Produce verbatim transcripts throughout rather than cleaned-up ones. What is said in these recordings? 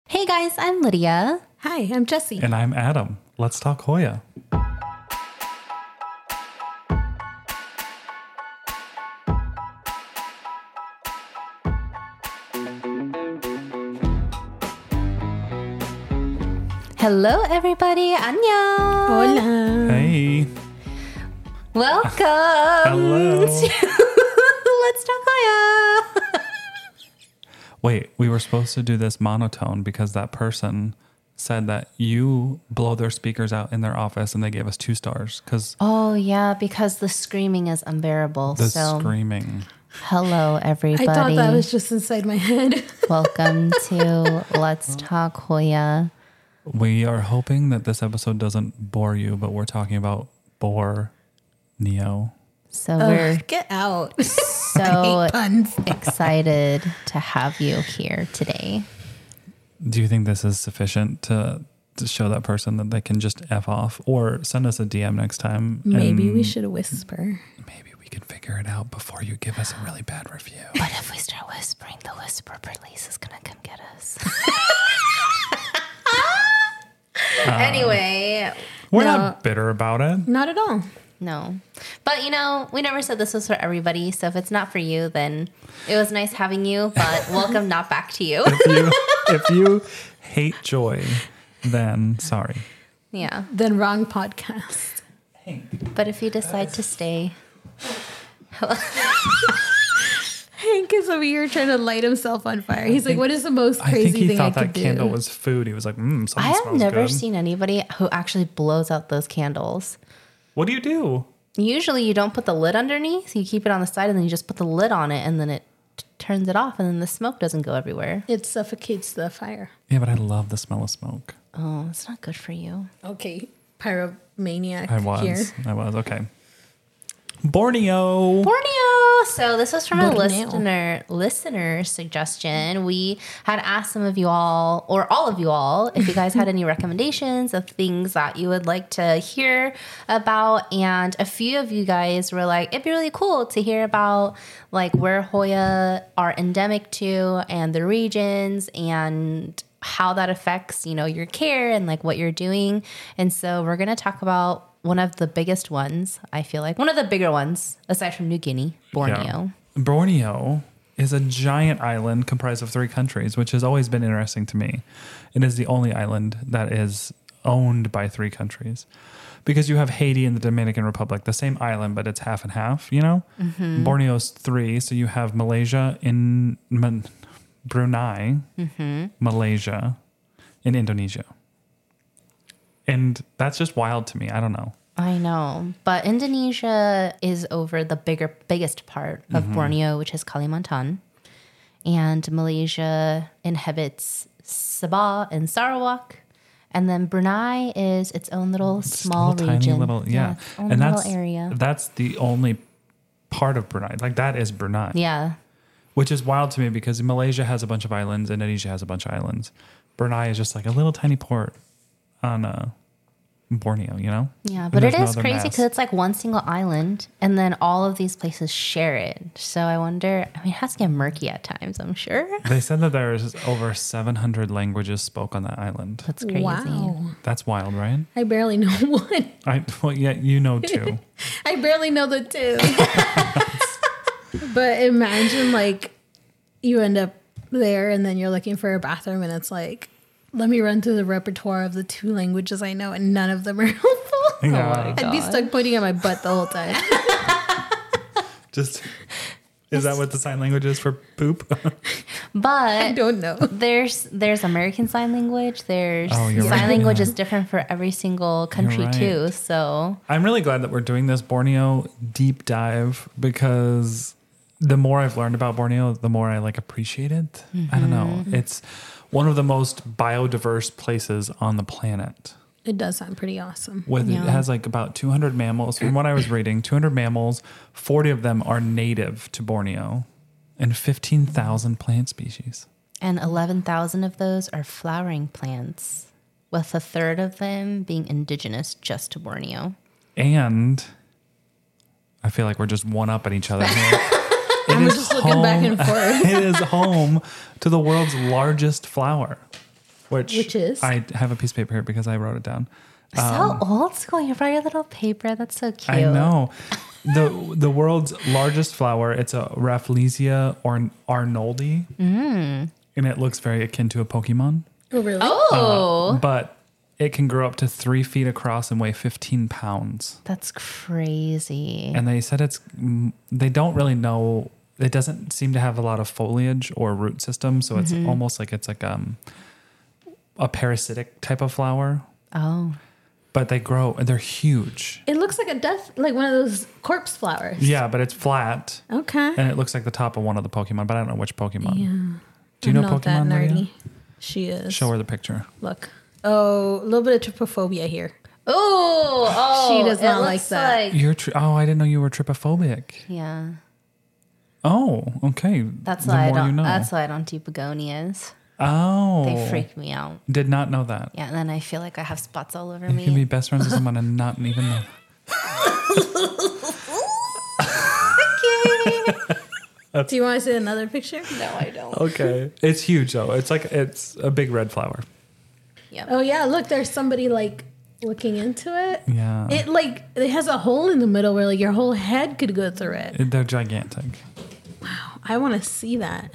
Hey guys, I'm Lydia. Hi, I'm Jessie. And I'm Adam. Let's talk Hoya. Hello everybody, annyeong. Hola. Hey. Welcome Hello. to Let's Talk Hoya. Wait, we were supposed to do this monotone because that person said that you blow their speakers out in their office and they gave us two stars because Oh yeah, because the screaming is unbearable. the so screaming. hello everybody. I thought that was just inside my head. Welcome to Let's Talk Hoya. We are hoping that this episode doesn't bore you, but we're talking about bore Neo. So we're Ugh, get out. so Puns. excited to have you here today. Do you think this is sufficient to to show that person that they can just F off or send us a D M next time? Maybe and we should whisper. Maybe we can figure it out before you give us a really bad review. But if we start whispering, the whisper police is gonna come get us. Anyway, We're No. not bitter about it. Not at all. no. But you know, we never said this was for everybody. So if it's not for you, then it was nice having you, but welcome not back to you. If you, if you hate joy, then sorry. Yeah. Then wrong podcast. But if you decide to stay, Hank is over here trying to light himself on fire. He's like, what is the most I crazy think he thing I thought could that candle do? was food. He was like, mmm, something I have smells never good. seen anybody who actually blows out those candles. What do you do? Usually you don't put the lid underneath. You keep it on the side and then you just put the lid on it and then it t- turns it off and then the smoke doesn't go everywhere. It suffocates the fire. Yeah, but I love the smell of smoke. Oh, it's not good for you. Okay, pyromaniac I was. here. I was. Okay. Borneo. Borneo. So this was from a Borneo. listener listener suggestion. We had asked some of you all, or all of you all, if you guys had any recommendations of things that you would like to hear about. And a few of you guys were like, it'd be really cool to hear about like where Hoya are endemic to and the regions and how that affects, you know, your care and like what you're doing. And so we're going to talk about one of the biggest ones, I feel like. One of the bigger ones, aside from New Guinea, Borneo. Yeah. Borneo is a giant island comprised of three countries, which has always been interesting to me. It is the only island that is owned by three countries. Because you have Haiti and the Dominican Republic, the same island, but it's half and half, you know? Mm-hmm. Borneo's three. So you have Malaysia, in Man- Brunei, mm-hmm. Malaysia, and Indonesia. And that's just wild to me. I don't know. I know. But Indonesia is over the bigger, biggest part of Mm-hmm. Borneo, which is Kalimantan. And Malaysia inhabits Sabah and Sarawak. And then Brunei is its own little small little region. tiny little, yeah. its own and little that's, area. that's the only part of Brunei. Like that is Brunei. Yeah. Which is wild to me because Malaysia has a bunch of islands, Indonesia has a bunch of islands. Brunei is just like a little tiny port on uh, Borneo, you know? Yeah, And but it there's no is other crazy mass. because it's like one single island, and then all of these places share it. So I wonder. I mean, it has to get murky at times. I'm sure. They said that there's over seven hundred languages spoke on that island. That's crazy. Wow. That's wild, right? I barely know one. I well, yeah, you know too. I barely know the two. But imagine like you end up there and then you're looking for a bathroom and it's like, let me run through the repertoire of the two languages I know and none of them are helpful. Yeah. I'd be stuck pointing at my butt the whole time. Just is that what the sign language is for poop? I But don't know. there's there's American Sign Language. There's Oh, you're sign right. language Yeah. is different for every single country right. too. So I'm really glad that we're doing this Borneo deep dive because the more I've learned about Borneo, the more I like appreciate it. I don't know. It's one of the most biodiverse places on the planet. It does sound pretty awesome. With Yeah. it has like about two hundred mammals. From what I was reading, two hundred mammals, forty of them are native to Borneo, and fifteen thousand plant species. and eleven thousand of those are flowering plants, with a third of them being indigenous just to Borneo. And I feel like we're just one up at each other here. It And we're is just looking back and forth. It is home to the world's largest flower. which, Which is? I have a piece of paper here because I wrote it down. So old school. You brought your little paper. That's so cute. I know. the The world's largest flower, it's a Rafflesia or Arnoldi. Mm. And it looks very akin to a Pokemon. Oh, really? Oh, But it can grow up to three feet across and weigh fifteen pounds. that's crazy. And they said it's, mm, they don't really know, it doesn't seem to have a lot of foliage or root system. So it's almost like it's like um, a parasitic type of flower. Oh, But they grow and they're huge. It looks like a death, like one of those corpse flowers. Yeah, but it's flat. Okay. And it looks like the top of one of the Pokemon, but I don't know which Pokemon. Yeah. Do you I'm know not that Pokemon, Lydia? nerdy. She is. Show her the picture. Look. Oh, a little bit of trypophobia here. oh, oh! She does it not like looks that. You're tri- oh, I didn't know you were trypophobic. yeah, Oh, okay. that's The why I more don't. you know. That's why I don't do begonias. Oh, They freak me out. Did not know that. Yeah, and then I feel like I have spots all over You me. can be best friends with someone and not even know. Do you want to see another picture? no, I don't. Okay, it's huge though. It's like it's a big red flower. Yeah. Oh, yeah. Look, there's somebody like looking into it. Yeah, It like, it has a hole in the middle where like your whole head could go through it. It- they're gigantic. I want to see that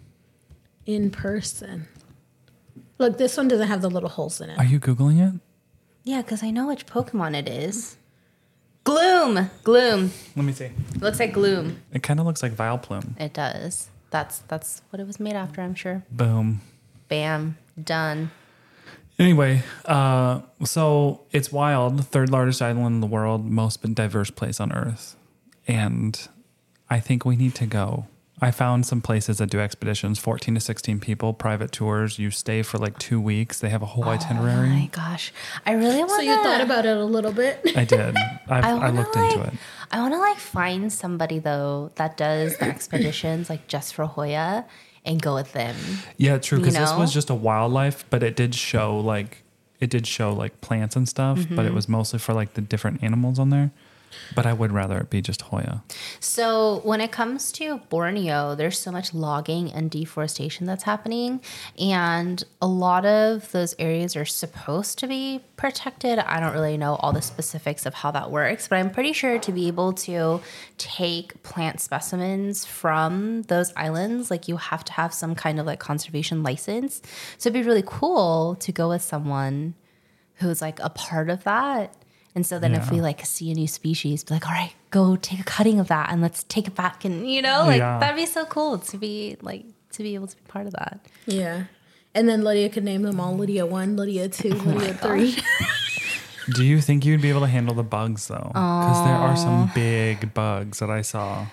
in person. Look, this one doesn't have the little holes in it. Are you googling it? Yeah, because I know which Pokemon it is. Gloom. Gloom. Let me see. It looks like Gloom. It kind of looks like Vileplume. It does. That's that's what it was made after, I'm sure. Boom. Bam. Done. Anyway, uh, so it's wild, third largest island in the world, most diverse place on Earth, and I think we need to go. I found some places that do expeditions, fourteen to sixteen people, private tours. You stay for like two weeks. They have a whole Oh my itanerary. gosh. I really want So you thought about it a little bit? I did. I've, I, wanna, looked like, into it. I want to like find somebody though that does the expeditions like just for Hoya and go with them. Yeah, true. Because you this know? was just a wildlife, but it did show like it did show like plants and stuff, but Mm-hmm. it was mostly for like the different animals on there. But I would rather it be just Hoya. So when it comes to Borneo, there's so much logging and deforestation that's happening. And a lot of those areas are supposed to be protected. I don't really know all the specifics of how that works, but I'm pretty sure to be able to take plant specimens from those islands, like you have to have some kind of like conservation license. So it'd be really cool to go with someone who's like a part of that. And so then if Yeah. we like see a new species, be like, all right, go take a cutting of that and let's take it back. And, you know, like Yeah. that'd be so cool to be like, to be able to be part of that. Yeah. And then Lydia could name them all Lydia one, Lydia two, Oh Lydia three. Do you think you'd be able to handle the bugs though? Because there are some big bugs that I saw.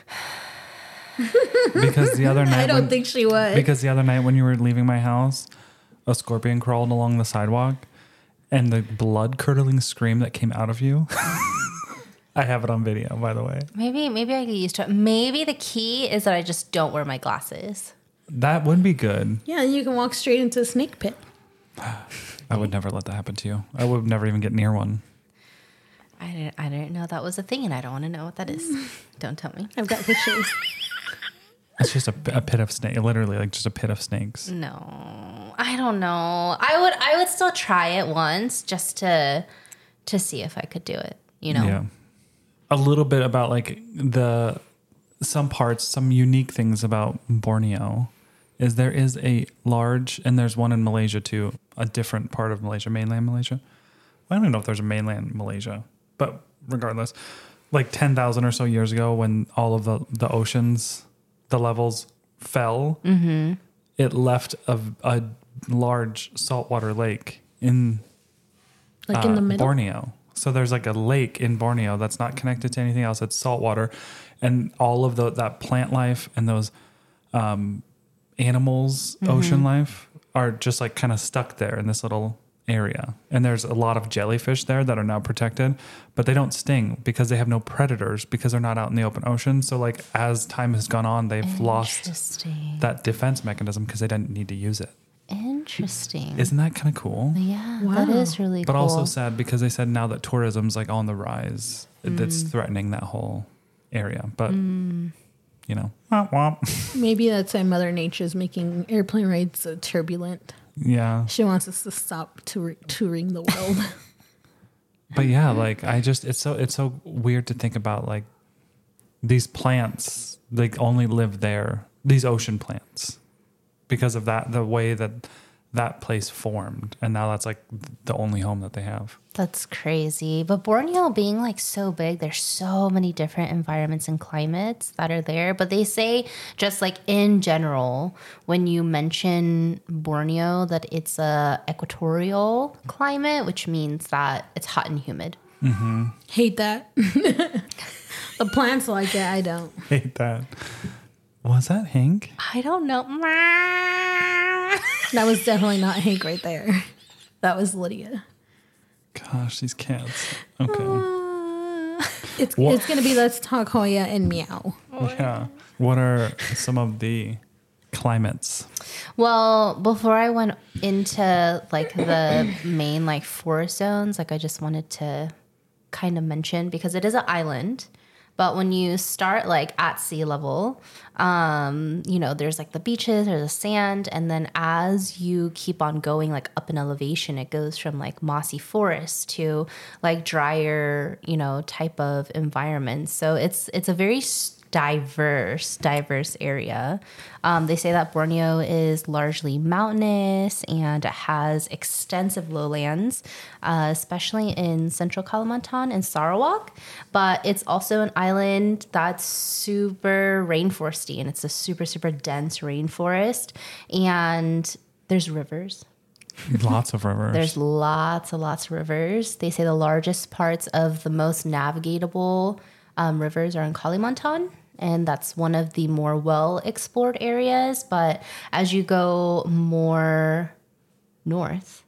Because the other night, I don't when, think she would. because the other night when you were leaving my house, a scorpion crawled along the sidewalk, and the blood curdling scream that came out of you. I have it on video, by the way. Maybe, maybe I get used to it. Maybe the key is that I just don't wear my glasses. That would be good. Yeah, and you can walk straight into a snake pit. I would never let that happen to you. I would never even get near one. I didn't, I didn't know that was a thing and I don't want to know what that is. Don't tell me. I've got pictures. It's just a, a pit of snake, literally like just a pit of snakes. No, I don't know. I would, I would still try it once just to, to see if I could do it, you know? Yeah. A little bit about like the some parts, some unique things about Borneo is there is a large, and there's one in Malaysia too, a different part of Malaysia, mainland Malaysia. I don't even know if there's a mainland Malaysia, but regardless, like ten thousand or so years ago when all of the, the oceans, the levels fell, Mm-hmm. it left a, a large saltwater lake in Like in uh, the middle. Borneo. So there's like a lake in Borneo that's not connected to anything else. It's saltwater, and all of the that plant life and those um, animals, Mm-hmm. ocean life, are just like kind of stuck there in this little area. And there's a lot of jellyfish there that are now protected, but they don't sting because they have no predators because they're not out in the open ocean. So like as time has gone on, they've lost Interesting. that defense mechanism because they didn't need to use it. Interesting. Isn't that kind of cool? Yeah, Wow. that is really But cool. also sad because they said now that tourism's like on the rise, that's threatening that whole area. But you know, womp womp. Maybe that's why Mother Nature's making airplane rides so turbulent. Yeah. She wants us to stop tour- touring the world. But yeah, like I just it's so it's so weird to think about like these plants like only live there, these ocean plants, because of that the way that that place formed, and now that's like the only home that they have. That's crazy. But Borneo being like so big, there's so many different environments and climates that are there. But they say just like in general, when you mention Borneo, that it's a equatorial climate, which means that it's hot and humid. Hate that. The plants like it. I don't. Hate that. Was that Hank? I don't know. That was definitely not Hank right there. That was Lydia. Gosh, these cats. Okay. It's What- it's gonna be Let's Talk Hoya and Meow. Yeah. What are some of the climates? Well, before I went into like the main like forest zones, like I just wanted to kind of mention, because it is an island, but when you start like at sea level, um, you know, there's like the beaches, there's the sand, and then as you keep on going like up in elevation, it goes from like mossy forest to like drier, you know, type of environment. So it's it's a very s- diverse, diverse area. Um, they say that Borneo is largely mountainous and it has extensive lowlands, uh, especially in central Kalimantan and Sarawak. But it's also an island that's super rainforesty, and it's a super, super dense rainforest. And there's rivers. Lots of rivers. There's lots and lots of rivers. They say the largest parts of the most navigatable um, rivers are in Kalimantan, and that's one of the more well-explored areas. But as you go more north,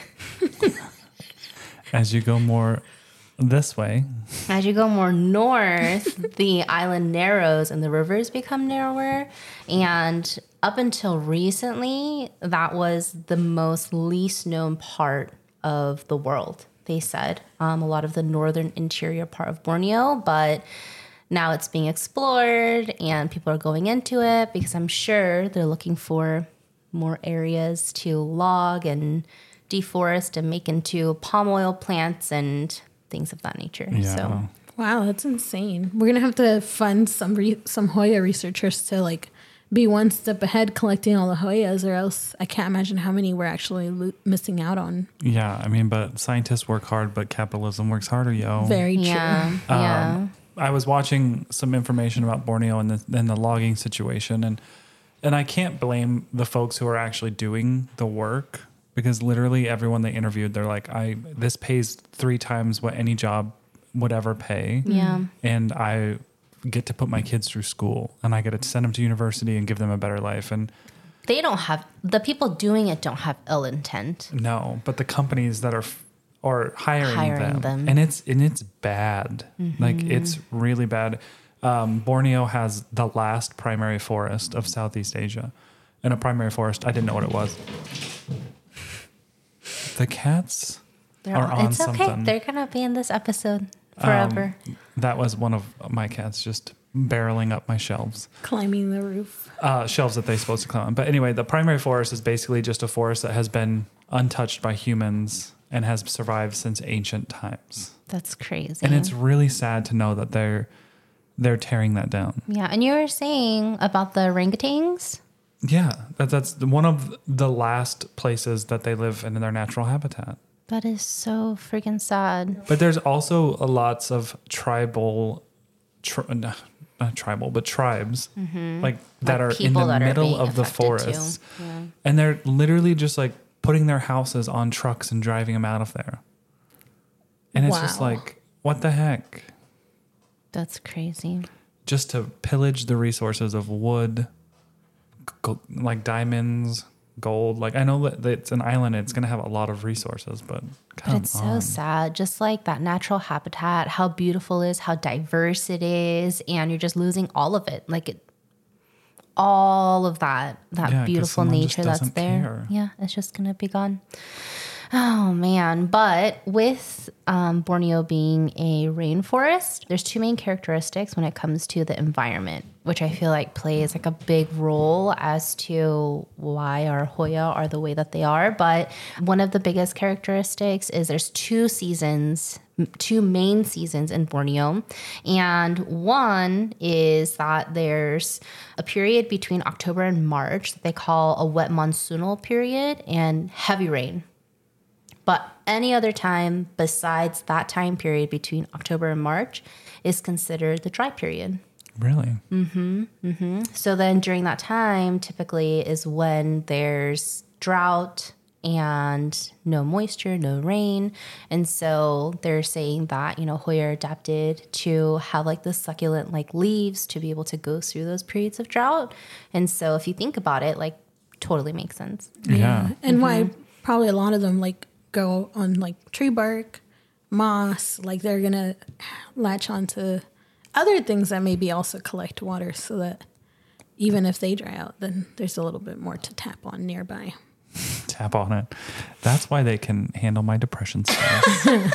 As you go more this way, as you go more north, the island narrows and the rivers become narrower. And up until recently, that was the most least known part of the world, they said. Um, a lot of the northern interior part of Borneo, but now it's being explored and people are going into it because I'm sure they're looking for more areas to log and deforest and make into palm oil plants and things of that nature. yeah. So Wow, that's insane. We're gonna have to fund some re- some Hoya researchers to like be one step ahead collecting all the Hoyas, or else I can't imagine how many we're actually lo- missing out on. Yeah, I mean, but scientists work hard, but capitalism works harder, yo. Very true. yeah, yeah. Um, I was watching some information about Borneo and the, and the logging situation, and and I can't blame the folks who are actually doing the work, because literally everyone they interviewed, they're like, I this pays three times what any job would ever pay, Yeah. and I get to put my kids through school, and I get to send them to university and give them a better life. And They don't have, the people doing it don't have ill intent. no, but the companies that are f- are hiring, Hiring them, them. and it's and it's bad. Like it's really bad. Um, Borneo has the last primary forest of Southeast Asia, and a primary forest. I didn't know what it was. The cats They're are all, on it's okay. something. They're going to be in this episode forever. Um, that was one of my cats just barreling up my shelves. Climbing the roof. Uh, shelves that they're supposed to climb on. But anyway, the primary forest is basically just a forest that has been untouched by humans and has survived since ancient times. That's crazy. And it's really sad to know that they're they're tearing that down. yeah. And you were saying about the orangutans? Yeah, that, that's the- one of the last places that they live in their natural habitat. That is so freaking sad. But there's also a lots of tribal, tri- no, not tribal, but tribes like that Like are in people the that are middle being of the affected too. forests, Yeah. and they're literally just like putting their houses on trucks and driving them out of there. And it's just Wow. like, what the heck? That's crazy. Just to pillage the resources of wood, go, like diamonds, gold. Like I know that it's an island; it's going to have a lot of resources, but But come it's so on. sad. Just like that natural habitat, how beautiful it is, how diverse it is, and you're just losing all of it. Like it, all of that, that Yeah, 'cause beautiful someone just nature that's doesn't there. care. Yeah, it's just gonna be gone. Oh man, but with um, Borneo being a rainforest, there's two main characteristics when it comes to the environment, which I feel like plays like a big role as to why our Hoya are the way that they are. But one of the biggest characteristics is there's two seasons, two main seasons in Borneo. And one is that there's a period between October and March that they call a wet monsoonal period and heavy rain. But any other time besides that time period between October and March is considered the dry period. Really? Mm-hmm. Mm-hmm. So then during that time, typically is when there's drought and no moisture, no rain. And so they're saying that, you know, Hoya are adapted to have like the succulent like leaves to be able to go through those periods of drought. And so if you think about it, like totally makes sense. Yeah. Yeah. And why probably a lot of them like go on like tree bark, moss, like they're going to latch onto other things that maybe also collect water so that even if they dry out, then there's a little bit more to tap on nearby. Tap on it. That's why they can handle my depression stuff.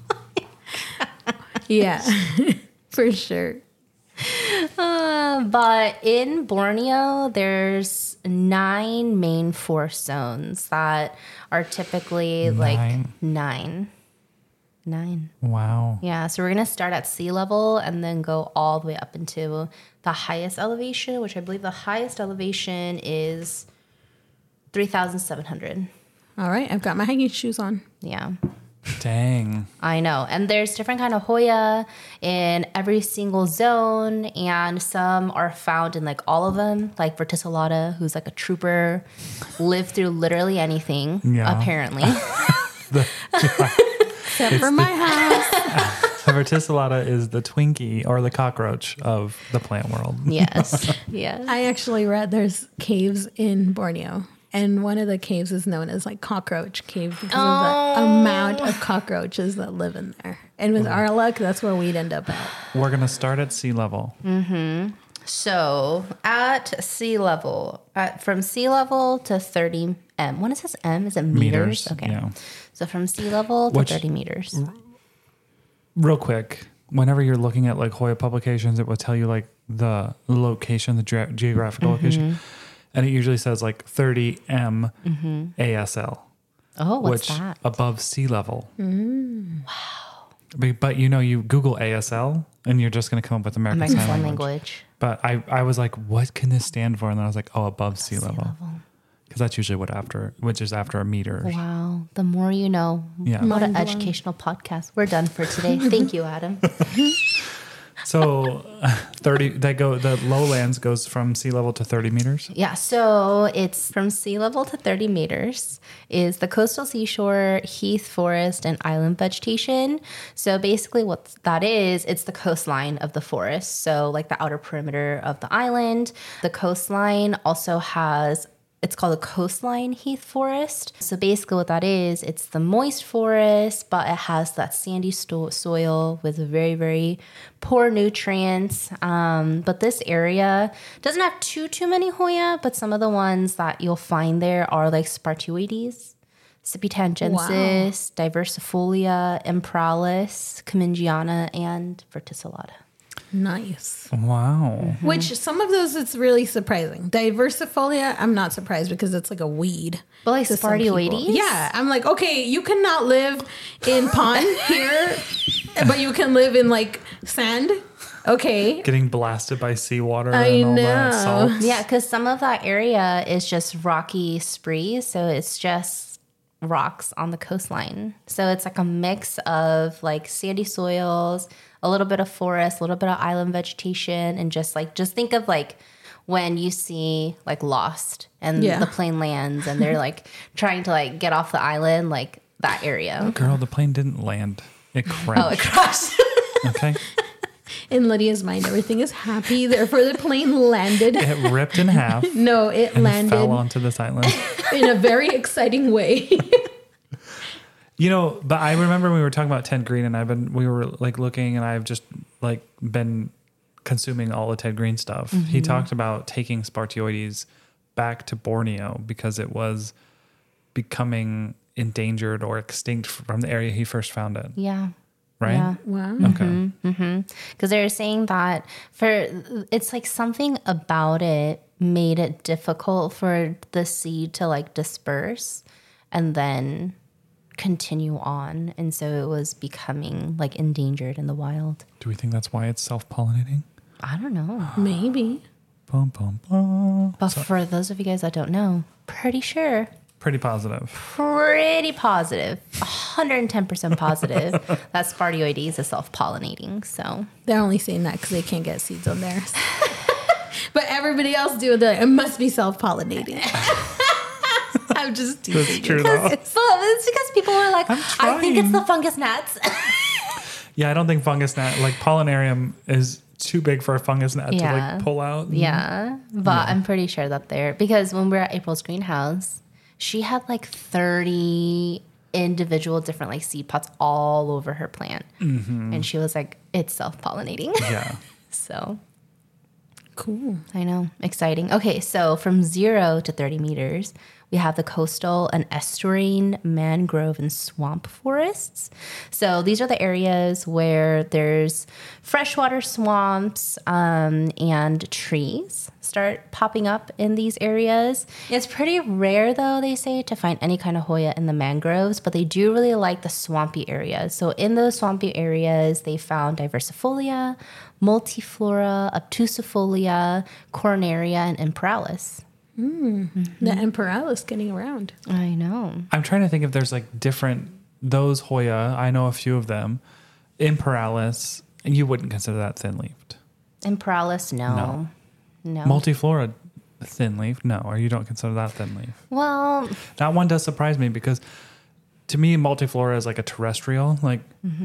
Yeah, for sure. Uh, but in Borneo, there's nine main forest zones that are typically Nine. like nine. Nine. Wow. Yeah, so we're going to start at sea level and then go all the way up into the highest elevation, which I believe the highest elevation is three thousand seven hundred. All right, I've got my hiking shoes on. Yeah. Dang. I know. And there's different kind of Hoya in every single zone, and some are found in like all of them, like Verticillata, who's like a trooper, lived through literally anything, Yeah. apparently. The, Except for my house. the Verticillata is the Twinkie or the cockroach of the plant world. Yes. Yes. I actually read there's caves in Borneo, and one of the caves is known as like Cockroach Cave because Oh. of the amount of cockroaches that live in there. And with our luck, that's where we'd end up at. We're going to start at sea level. So at sea level, at, from sea level to thirty M. When it says M, is it meters? Meters, Okay. yeah. So from sea level to Which- thirty meters. Real quick, whenever you're looking at like Hoya publications, it will tell you like the location, the ge- geographical location. And it usually says like thirty M A S L. Oh, what's which that? above sea level. Wow. But, but you know, you Google A S L and you're just going to come up with American, American Sign Sign Language. Language. But I, I was like, what can this stand for? And then I was like, oh, above sea level. Because that's usually what after, which is after a meter. Wow. The more you know. Yeah. What an Mind blown. educational podcast. We're done for today. Thank you, Adam. So thirty, that go, the lowlands goes from sea level to thirty meters. Yeah, so it's from sea level to thirty meters is the coastal seashore, heath, forest, and island vegetation. So basically what that is, it's the coastline of the forest. So like the outer perimeter of the island. The coastline also has, it's called a coastline heath forest. So basically what that is, it's the moist forest, but it has that sandy sto- soil with very, very poor nutrients. Um, but this area doesn't have too, too many Hoya, but some of the ones that you'll find there are like Spartioides, Cipitangensis, Diversifolia, Imperalis, Commingiana, and Verticillata. Nice. Wow. Which some of those, it's really surprising. Diversifolia, I'm not surprised because it's like a weed. But like to some people. Spartioides? Yeah. I'm like, okay, you cannot live in pond here, but you can live in like sand. Okay. Getting blasted by seawater I and all know. that salt. Yeah, because some of that area is just rocky spree, so it's just rocks on the coastline. So it's like a mix of like sandy soils, a little bit of forest, a little bit of island vegetation, and just like just think of like when you see like Lost and Yeah. the plane lands and they're like trying to like get off the island, like that area. Girl, the plane didn't land. It crashed. Oh, it crashed. Okay. In Lydia's mind, everything is happy. Therefore, the plane landed. It ripped in half No, it and landed fell onto this island. in a very exciting way. You know, but I remember we were talking about Ted Green, and I've been we were like looking, and I've just like been consuming all the Ted Green stuff. Mm-hmm. He talked about taking Spartioides back to Borneo because it was becoming endangered or extinct from the area he first found it, Yeah. right? Yeah. Wow. Okay. Because they're saying that for it's like something about it made it difficult for the seed to like disperse and then continue on, and so it was becoming like endangered in the wild. Do we think that's why it's self-pollinating? I don't know, Maybe. Bum, bum, bum. but for those of you guys that don't know, pretty sure, Pretty positive. pretty positive, one hundred ten percent positive that Spardioides is self-pollinating. So They're only saying that because they can't get seeds on theirs. But everybody else do that. It must be self-pollinating. I'm just teasing That's you. true though. it's, it's because people were like, I'm I think it's trying. the fungus gnats. Yeah, I don't think fungus gnat, like pollinarium is too big for a fungus gnat to Yeah. like pull out. Yeah, but I'm pretty sure that they're because when we were at April's greenhouse, she had like thirty individual different like seed pots all over her plant, and she was like, "It's self-pollinating." Yeah. So Cool. I know, exciting. Okay, so from zero to thirty meters, we have the coastal and estuarine mangrove and swamp forests. So these are the areas where there's freshwater swamps um, and trees start popping up in these areas. It's pretty rare, though, they say, to find any kind of Hoya in the mangroves, but they do really like the swampy areas. So in those swampy areas, they found diversifolia, multiflora, obtusifolia, coronaria, and imperalis. The Imperalis getting around. I know. I'm trying to think if there's like different, those Hoya, I know a few of them. Imperalis, you wouldn't consider that thin-leafed. Imperalis, no. No. No. Multiflora, thin-leaf, no, or you don't consider that thin-leaf. well, That one does surprise me because to me, multiflora is like a terrestrial, like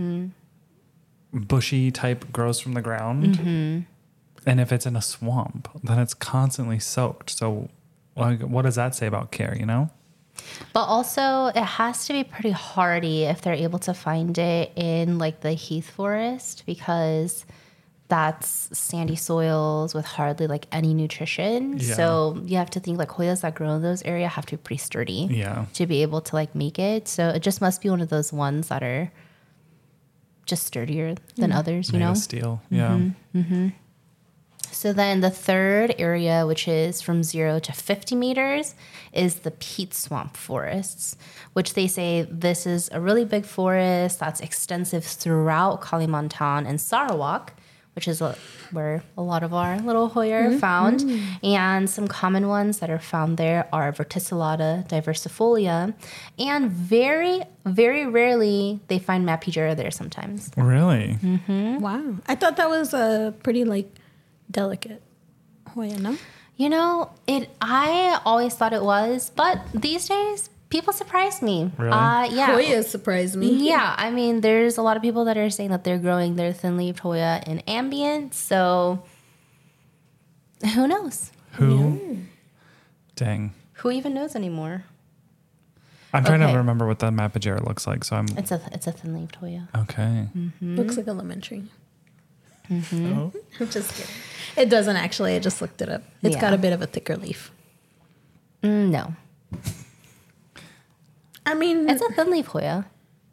bushy type grows from the ground. And if it's in a swamp, then it's constantly soaked. So like, what does that say about care, you know? but also it has to be pretty hardy if they're able to find it in like the heath forest because that's sandy soils with hardly like any nutrition. Yeah. So you have to think like Hoyas that grow in those areas have to be pretty sturdy Yeah. to be able to like make it. So it just must be one of those ones that are just sturdier than others, you Made know? of steel. Yeah. So then the third area, which is from zero to fifty meters, is the peat swamp forests, which they say this is a really big forest that's extensive throughout Kalimantan and Sarawak, which is a, where a lot of our little Hoya are found. And some common ones that are found there are Verticillata diversifolia, and very, very rarely they find Mapigera there sometimes. Really? Wow. I thought that was a pretty like delicate Hoya, no? You know, it. I always thought it was, but these days people surprise me. Really? Uh, yeah. Hoya surprised me. Yeah, I mean, there's a lot of people that are saying that they're growing their thin-leaved Hoya in ambient, so who knows? Who? Dang. Who even knows anymore? I'm trying Okay. to remember what the Mapigera looks like. So I'm It's a it's a thin-leaved Hoya. okay. Looks like a lemon tree. Oh. I'm just kidding. It doesn't actually. I just looked it up. It's Yeah. got a bit of a thicker leaf. Mm, no, I mean, it's a thin-leaved Hoya.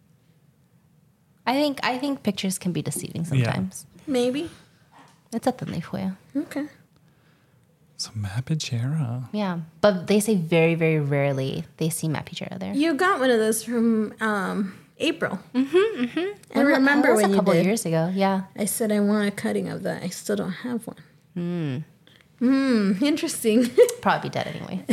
I think I think pictures can be deceiving sometimes. maybe. It's a thin-leaved Hoya. Okay. So Mapigera. Yeah, but they say very very rarely they see Mapigera there. You got one of those from um, April. Mm-hmm, mm-hmm. I remember that was when a you couple did. years ago. Yeah. I said I want a cutting of that. I still don't have one. Hmm. Hmm. Interesting. Probably be dead anyway.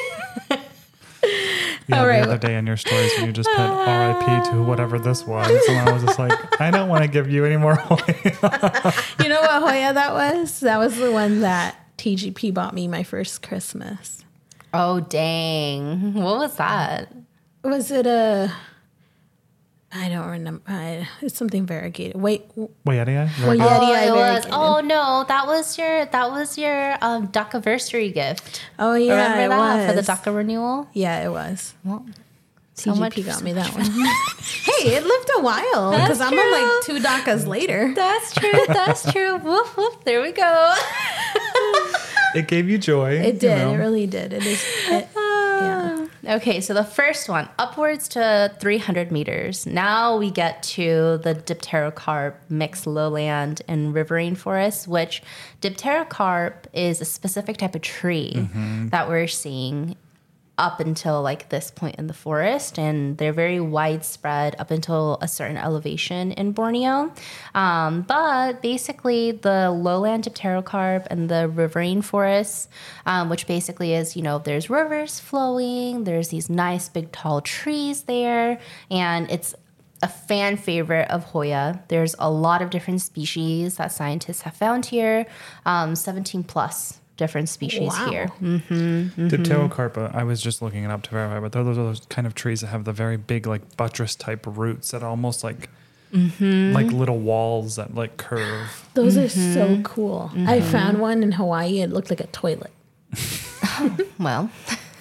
Yeah, All right. the other day in your stories when you just put R I P to whatever this was, and I was just like, I don't want to give you any more Hoya. You know what Hoya that was? That was the one that T G P bought me my first Christmas. Oh dang! What was that? Was it a? I don't remember. I, it's something variegated. Wait. Wait, yeah, Well, yeah. yeah. Oh, I it was. variegated. Oh no, that was your that was your um, duck-iversary gift. Oh yeah, Remember it that was for the duck renewal? Yeah, it was. Well, so T G much P got so me much that one. Hey, it lived a while because I'm on like two DACAs later. That's true. That's true. Woof woof. There we go. It gave you joy. It did. You know? It really did. It is. It, yeah. Okay, so the first one, upwards to three hundred meters. Now we get to the dipterocarp mixed lowland and riverine forest, which dipterocarp is a specific type of tree mm-hmm. that we're seeing up until like this point in the forest, and they're very widespread up until a certain elevation in Borneo. Um, but basically the lowland dipterocarp and the riverine forests, um, which basically is, you know, there's rivers flowing, there's these nice big tall trees there, and it's a fan favorite of Hoya. There's a lot of different species that scientists have found here, um, seventeen plus different species wow. here. Mm-hmm, mm-hmm. Dipterocarpa, I was just looking it up to verify, but those are those kind of trees that have the very big, like buttress type roots that almost like mm-hmm. like little walls that like curve. Those mm-hmm. are so cool. Mm-hmm. I found one in Hawaii. It looked like a toilet. Oh, well.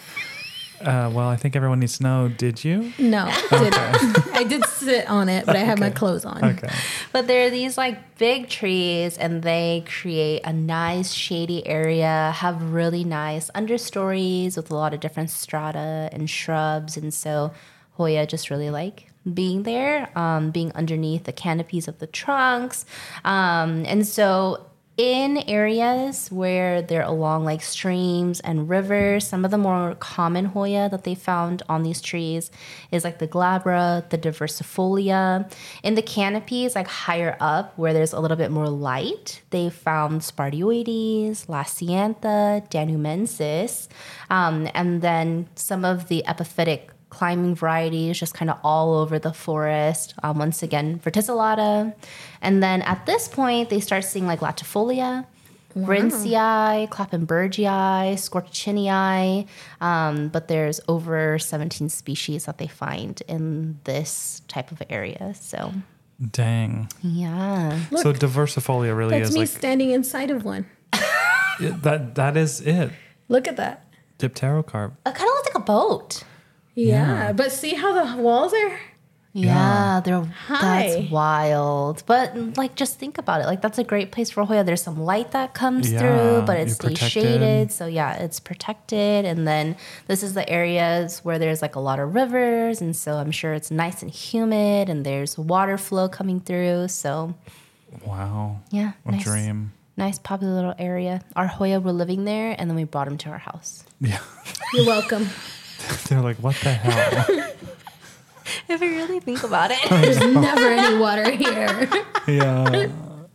Uh, well, I think everyone needs to know, did you? No, I didn't. I did sit on it, but I had okay. my clothes on. Okay. But there are these like big trees, and they create a nice shady area, have really nice understories with a lot of different strata and shrubs. And so Hoya just really like being there, um, being underneath the canopies of the trunks. Um, and so in areas where they're along like streams and rivers, some of the more common Hoya that they found on these trees is like the glabra, the diversifolia. In the canopies, like higher up where there's a little bit more light, they found Spardioides, Lasiantha, Danumensis, um, and then some of the epiphytic climbing varieties just kind of all over the forest. Um, once again, verticillata. And then at this point, they start seeing like latifolia, wow. Brincii, Clappenbergii, Scorchinii. Um, but there's over seventeen species that they find in this type of area. So, dang. Yeah. Look, so diversifolia really that's is me like standing inside of one. it, that that is it. Look at that. Dipterocarp. It kind of looks like a boat. Yeah, Yeah. but see how the walls are? Yeah, Yeah. they're Hi. that's wild. But like, just think about it. Like, that's a great place for Hoya. There's some light that comes Yeah, through, but it you're stays protected. shaded. So yeah, it's protected. And then this is the areas where there's like a lot of rivers, and so I'm sure it's nice and humid, and there's water flow coming through. So Wow. yeah, A nice, dream. nice popular little area. Our Hoya were living there, and then we brought them to our house. Yeah. You're welcome. They're like, what the hell? If you really think about it. There's never any water here. Yeah.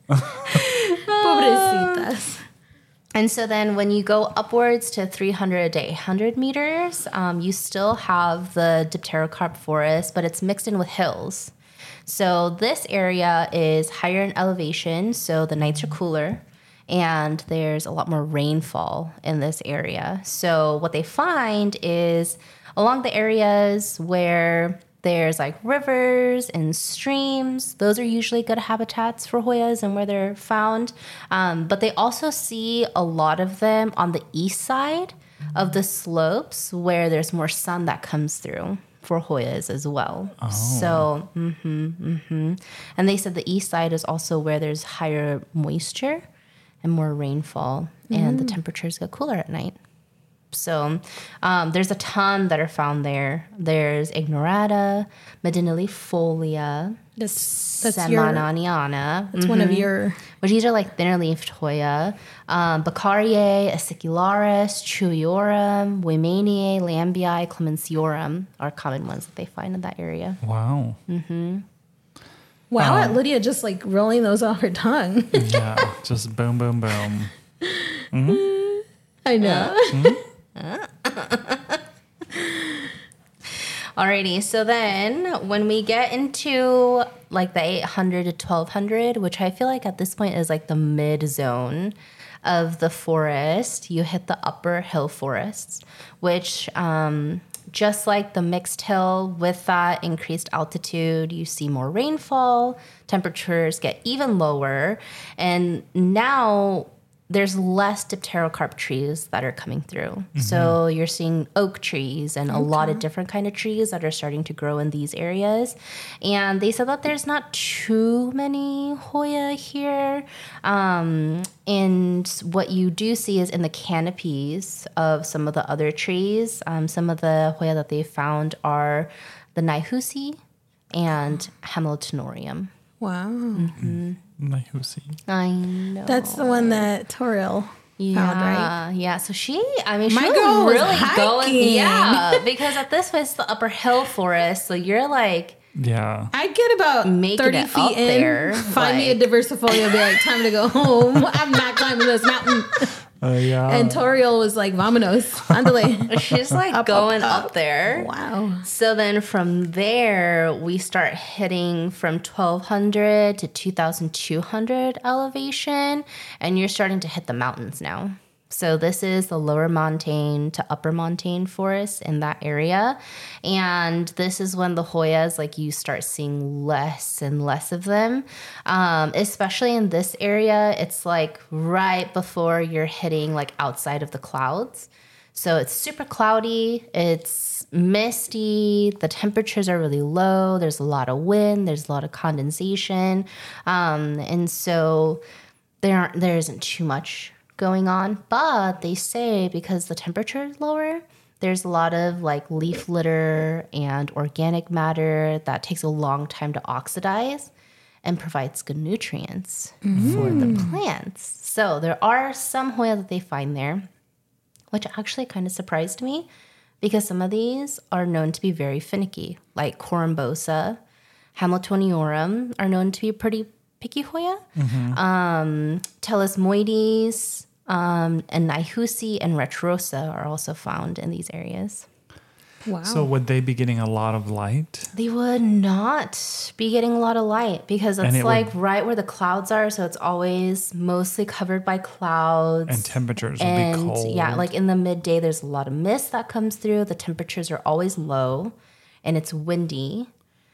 Pobrecitas. And so then when you go upwards to three hundred to eight hundred meters, um, you still have the dipterocarp forest, but it's mixed in with hills. So this area is higher in elevation, so the nights are cooler, and there's a lot more rainfall in this area. So what they find is along the areas where there's like rivers and streams, those are usually good habitats for Hoyas and where they're found. Um, but they also see a lot of them on the east side of the slopes where there's more sun that comes through for Hoyas as well. Oh. So, mm-hmm, mm-hmm. And they said the east side is also where there's higher moisture and more rainfall, and the temperatures get cooler at night. So um, there's a ton that are found there. There's Ignorata, Medinalifolia, That's, that's your, Semananiana. that's one of your... Which these are like thinner-leafed Hoya. Um, Beccariae, Acicularis, Chuiorum, Weimaniae, Lambii, Clemenciorum are common ones that they find in that area. Wow. Wow, Um, Lydia just like rolling those off her tongue. Yeah. Just boom, boom, boom. I know. Alrighty, so then when we get into like the eight hundred to twelve hundred, which I feel like at this point is like the mid zone of the forest, you hit the upper hill forests, which um, just like the mixed hill, with that increased altitude, you see more rainfall, temperatures get even lower, and now there's less dipterocarp trees that are coming through. Mm-hmm. So you're seeing oak trees and okay. a lot of different kind of trees that are starting to grow in these areas. And they said that there's not too many Hoya here. Um, and what you do see is in the canopies of some of the other trees, um, some of the Hoya that they found are the Naihusi and Hamiltonorium. Wow. Mm-hmm. Naihusi. I know. That's the one that Toriel yeah, found, right? Yeah. So she, I mean, she My was girl was really hiking. going. Yeah. Because at this place, the upper hill forest. So you're like, yeah. I get about Making thirty it feet up in, there, find me a like- diversifolia, be like, time to go home. I'm not climbing this mountain. Uh, yeah. And Toriel was like, vamonos, andale. she's like Up, going up, up, there. Wow. So then from there, we start hitting from twelve hundred to two thousand two hundred elevation, and you're starting to hit the mountains now. So this is the lower montane to upper montane forest in that area. And this is when the Hoyas, like you start seeing less and less of them. Um, especially in this area, it's like right before you're hitting like outside of the clouds. So it's super cloudy, it's misty, the temperatures are really low, there's a lot of wind, there's a lot of condensation. Um, and so there aren't, there isn't too much going on, but they say because the temperature is lower, there's a lot of like leaf litter and organic matter that takes a long time to oxidize and provides good nutrients mm. for the plants. So there are some Hoya that they find there, which actually kind of surprised me because some of these are known to be very finicky, like Corymbosa, Hamiltoniorum are known to be pretty picky Hoya. Mm-hmm. Um, Telesmoides, um, and Naihusi and Retrosa are also found in these areas. Wow. So would they be getting a lot of light? They would not be getting a lot of light because it's it like would- right where the clouds are. So it's always mostly covered by clouds. And temperatures would And be cold. yeah, like in the midday, there's a lot of mist that comes through. The temperatures are always low and it's windy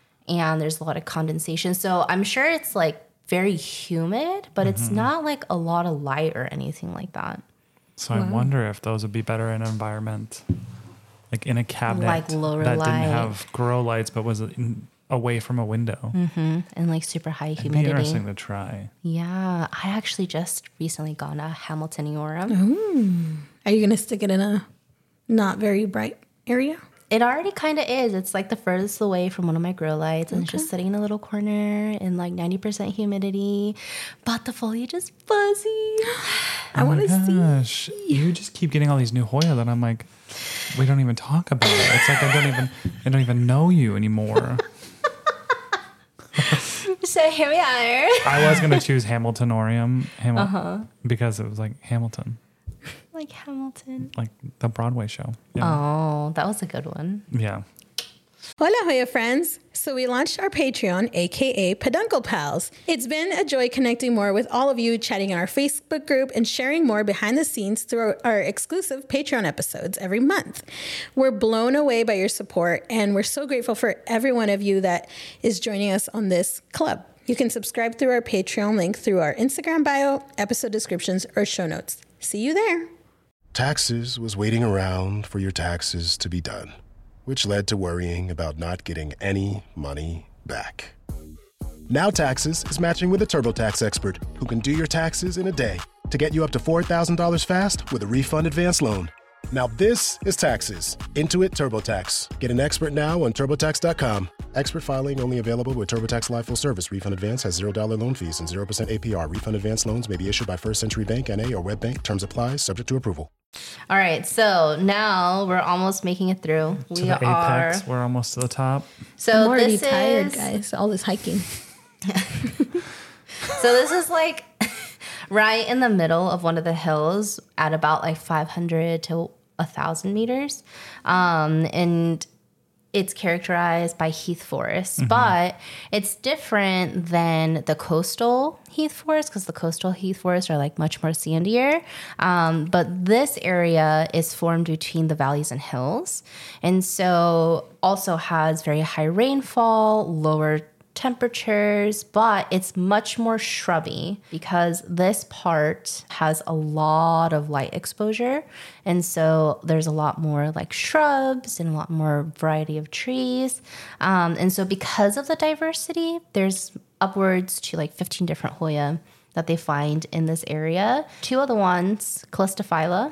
and there's a lot of condensation. So I'm sure it's like very humid, but Mm-hmm. it's not like a lot of light or anything like that. So I wonder if those would be better in an environment, like in a cabinet Like lower that light. didn't have grow lights, but was in, away from a window. Mm-hmm. And like super high It'd be humidity. interesting to try. Yeah. I actually just recently got a Hamiltoniorum. Mm. Are you going to stick it in a not very bright area? It already kind of is. It's like the furthest away from one of my grow lights. And it's just sitting in a little corner in like ninety percent humidity. But the foliage is fuzzy. I want to see. Gosh, you just keep getting all these new Hoya that I'm like, we don't even talk about it. It's like I don't even, I don't even know you anymore. So here we are. I was gonna choose Hamiltonorium, Hamil- Uh-huh. because it was like Hamilton, Like Hamilton. like the Broadway show. Yeah. Oh, that was a good one. Yeah. Hola, Hoya friends. So we launched our Patreon, aka Peduncle Pals. It's been a joy connecting more with all of you, chatting in our Facebook group, and sharing more behind the scenes through our, our exclusive Patreon episodes every month. We're blown away by your support, and we're so grateful for every one of you that is joining us on this club. You can subscribe through our Patreon link through our Instagram bio, episode descriptions, or show notes. See you there. Taxes was waiting around for your taxes to be done, which led to worrying about not getting any money back. Now Taxes is matching with a TurboTax expert who can do your taxes in a day to get you up to four thousand dollars fast with a refund advance loan. Now this is Taxes. Intuit TurboTax. Get an expert now on TurboTax dot com. Expert filing only available with TurboTax Live Full Service. Refund advance has zero dollars loan fees and zero percent A P R. Refund advance loans may be issued by First Century Bank N A or WebBank. Terms apply. Subject to approval. All right. So now we're almost making it through. To We the are. apex, we're almost to the top. So I'm already this tired, is, guys. All this hiking. So this is like right in the middle of one of the hills at about like five hundred to one thousand meters. Um, and it's characterized by heath forests, mm-hmm. but it's different than the coastal heath forests because the coastal heath forests are like much more sandier. Um, but this area is formed between the valleys and hills. And so also has very high rainfall, lower temperatures, but it's much more shrubby because this part has a lot of light exposure. And so there's a lot more like shrubs and a lot more variety of trees. Um, and so because of the diversity, there's upwards to like fifteen different Hoya that they find in this area. Two of the ones, Calistophylla,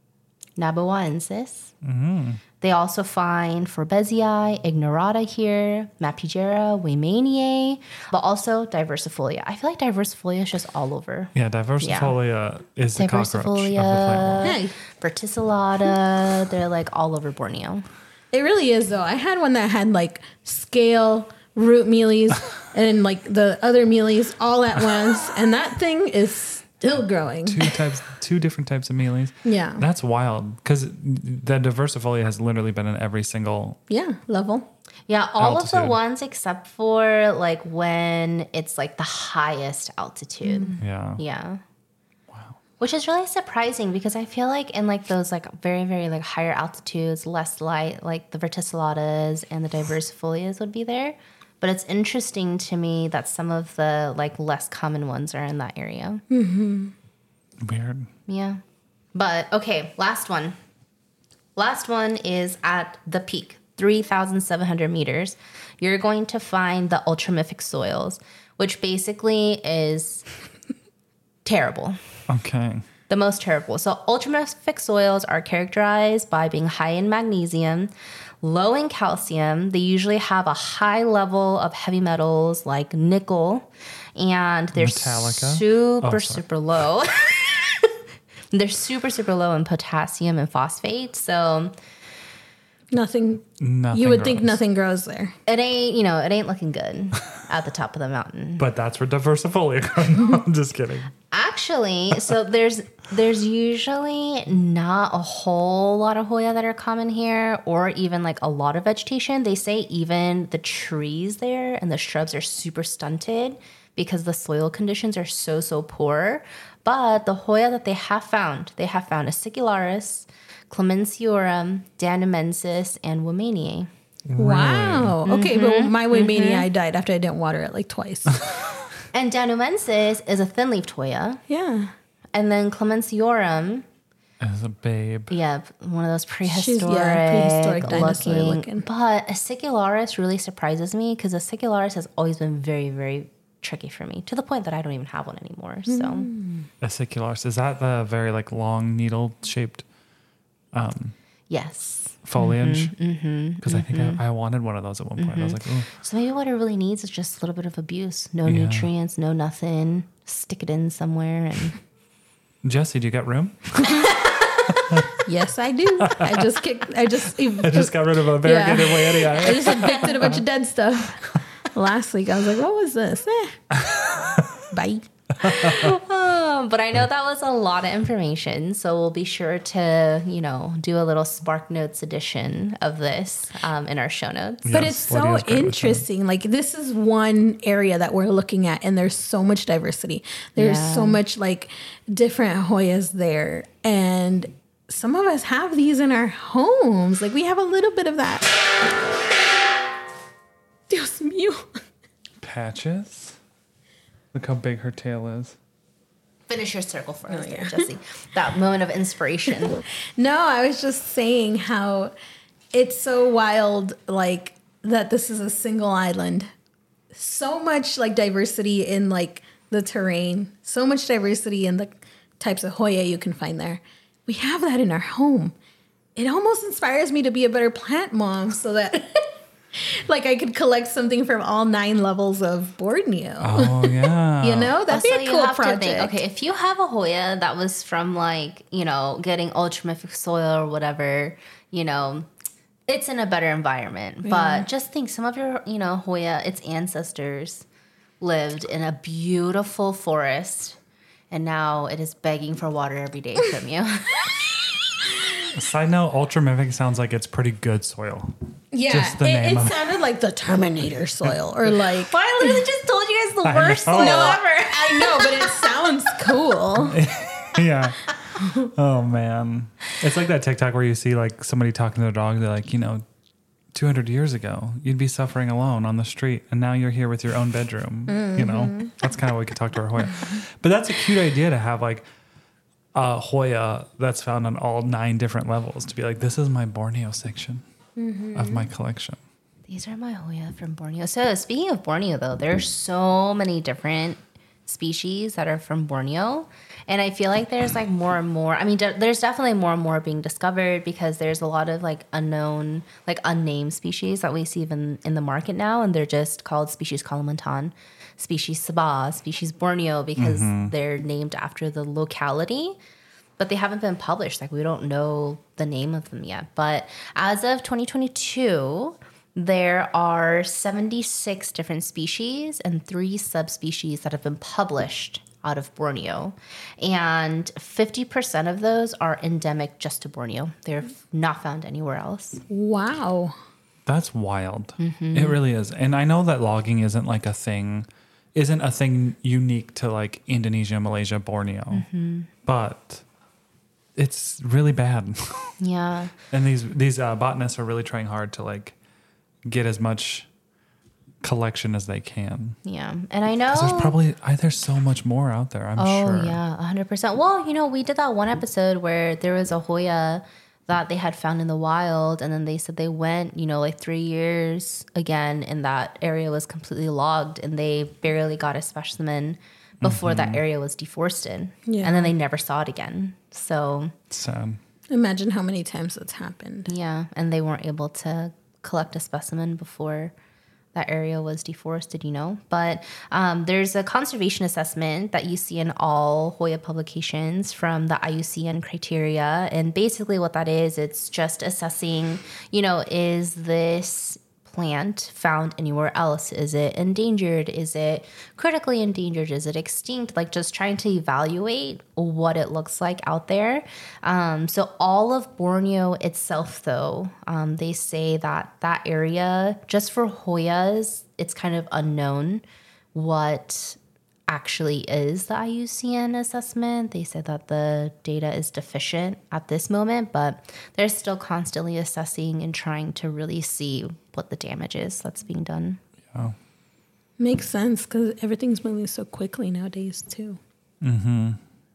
Naboaensis. Mm-hmm. They also find Forbesii, Ignorata here, Mapigera, Weymaniae, but also Diversifolia. I feel like Diversifolia is just all over. Yeah, Diversifolia yeah. is the cockroach of the plant world. Hey. Verticillata, they're like all over Borneo. It really is, though. I had one that had like scale, root mealies, and like the other mealies all at once, and that thing is still growing. Two types, two different types of mealies. Yeah. That's wild because the Diversifolia has literally been in every single Yeah, level. Yeah, all altitude. of the ones except for like when it's like the highest altitude. Mm. Yeah. Yeah. Wow. Which is really surprising because I feel like in like those like very, very like higher altitudes, less light, like the Verticillatas and the Diversifolias would be there. But it's interesting to me that some of the like less common ones are in that area. Mm-hmm. Weird. Yeah. But okay, last one. Last one is at the peak, three thousand seven hundred meters. You're going to find the ultramorphic soils, which basically is terrible. Okay. The most terrible. So ultramorphic soils are characterized by being high in magnesium, low in calcium. They usually have a high level of heavy metals like nickel, and they're Metallica? super, Oh, sorry. super low. They're super, super low in potassium and phosphate. So Nothing. Nothing You would think grows. nothing grows there. it ain't, you know, it ain't looking good at the top of the mountain. But that's where Diversifolia comes. I'm just kidding. Actually, so there's there's usually not a whole lot of Hoya that are common here, or even like a lot of vegetation. They say even the trees there and the shrubs are super stunted because the soil conditions are so, so poor. But the Hoya that they have found, they have found Acicularis, Clemenciorum, Danumensis, and Weymaniae. Wow. Okay, but Mm-hmm. my Weymania died after I didn't water it like twice. And Danumensis is a thin-leafed Hoya. Yeah. And then Clemenciorum, As a babe. yeah, one of those prehistoric, prehistoric dinosaur looking. looking. But Acicularis really surprises me because Acicularis has always been very, very tricky for me to the point that I don't even have one anymore. So Mm. Acicularis. Is that the very like long needle shaped yes. foliage? Because I think I, I wanted one of those at one point. I was like, oh, So maybe what it really needs is just a little bit of abuse. No Yeah. nutrients, no nothing. Stick it in somewhere and Jesse, do you got room? Yes, I do. I just kicked. I just. I just got rid of a variegated I Weymania. just evicted a bunch of dead stuff. Last week, I was like, "What was this?" Eh. Bye. Um, but I know that was a lot of information, so we'll be sure to, you know, do a little Spark Notes edition of this um, in our show notes. But Yes, it's Lydia's so great with that. interesting. Like, this is one area that we're looking at, and there's so much diversity. There's Yeah. so much like different Hoyas there, and some of us have these in our homes. Like, we have a little bit of that. Dios mío. Patches? Look how big her tail is. Finish your circle for us, Oh, there, yeah. Jesse. That moment of inspiration. No, I was just saying how it's so wild, like that this is a single island. So much like diversity in like the terrain, so much diversity in the types of Hoya you can find there. We have that in our home. It almost inspires me to be a better plant mom so that like I could collect something from all nine levels of Borneo. Oh, yeah. You know, that'd be Also, a you cool have project. to think, okay, if you have a Hoya that was from like, you know, getting ultramorphic soil or whatever, you know, it's in a better environment. But just think some of your, you know, Hoya, its ancestors lived in a beautiful forest and now it is begging for water every day from you. Side note, ultramorphic sounds like it's pretty good soil. Yeah, Just the it, name it of- sounded like the Terminator soil or like. But I literally just told you guys the I worst know. soil No, ever. I know, but it sounds cool. Yeah. Oh, man. It's like that TikTok where you see like somebody talking to their dog. They're like, you know, two hundred years ago, you'd be suffering alone on the street, and now you're here with your own bedroom. Mm-hmm. You know, that's kind of what we could talk to our Hoya. But that's a cute idea to have like a Hoya that's found on all nine different levels to be like, this is my Borneo section mm-hmm. of my collection. These are my Hoya from Borneo. So speaking of Borneo, though, there's so many different species that are from Borneo. And I feel like there's like more and more. I mean, de- there's definitely more and more being discovered because there's a lot of like unknown, like unnamed species that we see even in the market now. And they're just called species Kalimantan, species Sabah, species Borneo because mm-hmm. they're named after the locality. But they haven't been published. Like we don't know the name of them yet. But as of twenty twenty-two, there are seventy-six different species and three subspecies that have been published out of Borneo. And fifty percent of those are endemic just to Borneo. They're not found anywhere else. Wow. That's wild. Mm-hmm. It really is. And I know that logging isn't like a thing, isn't a thing unique to like Indonesia, Malaysia, Borneo. Mm-hmm. But it's really bad. Yeah. And these, these uh, botanists are really trying hard to like get as much collection as they can. Yeah. And I know there's probably I, there's so much more out there, I'm oh, sure. Oh yeah, one hundred percent. Well, you know, we did that one episode where there was a Hoya that they had found in the wild, and then they said they went, you know, like three years again, and that area was completely logged, and they barely got a specimen before mm-hmm. that area was deforested. Yeah. And then they never saw it again. So sad. Imagine how many times that's happened. Yeah. And they weren't able to collect a specimen before that area was deforested, you know. But um, there's a conservation assessment that you see in all Hoya publications from the I U C N criteria. And basically what that is, it's just assessing, you know, is this plant found anywhere else? Is it endangered? Is it critically endangered? Is it extinct? Like just trying to evaluate what it looks like out there. Um, so all of Borneo itself, though, um, they say that that area, just for Hoyas, it's kind of unknown what actually is the I U C N assessment. They said that the data is deficient at this moment, but they're still constantly assessing and trying to really see what the damage is that's being done. Yeah. Makes sense because everything's moving so quickly nowadays too. Mm-hmm.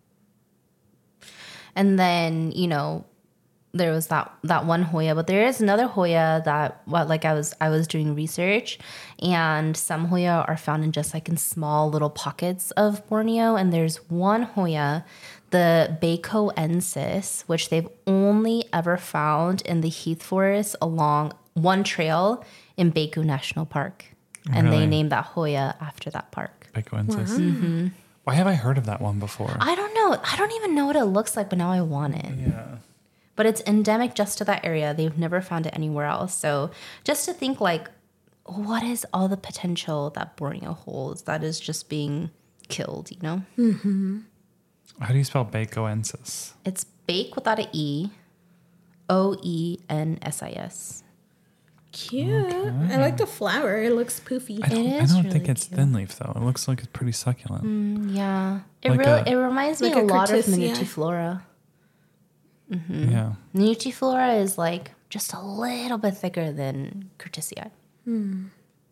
And then, you know, there was that that one Hoya, but there is another Hoya that, well, like I was I was doing research, and some Hoya are found in just like in small little pockets of Borneo, and there's one Hoya, the Bacoensis, which they've only ever found in the heath forest along one trail in Baku National Park, and really? They named that Hoya after that park. Bacoensis. Wow. Mm-hmm. Why have I heard of that one before? I don't know. I don't even know what it looks like, but now I want it. Yeah. But it's endemic just to that area. They've never found it anywhere else. So just to think like, what is all the potential that Borneo holds that is just being killed, you know? Mm-hmm. How do you spell Bacoensis? It's bake without an E, O E N S I S. Cute. Okay. I like the flower. It looks poofy. I don't, it I is don't really think it's cute. thin leaf though. It looks like it's pretty succulent. Mm, yeah. It Like really a- it reminds me Like a a lot of Curtisia. Minutiflora. Mm-hmm. Yeah. Minutiflora is like just a little bit thicker than Curtisia. Hmm.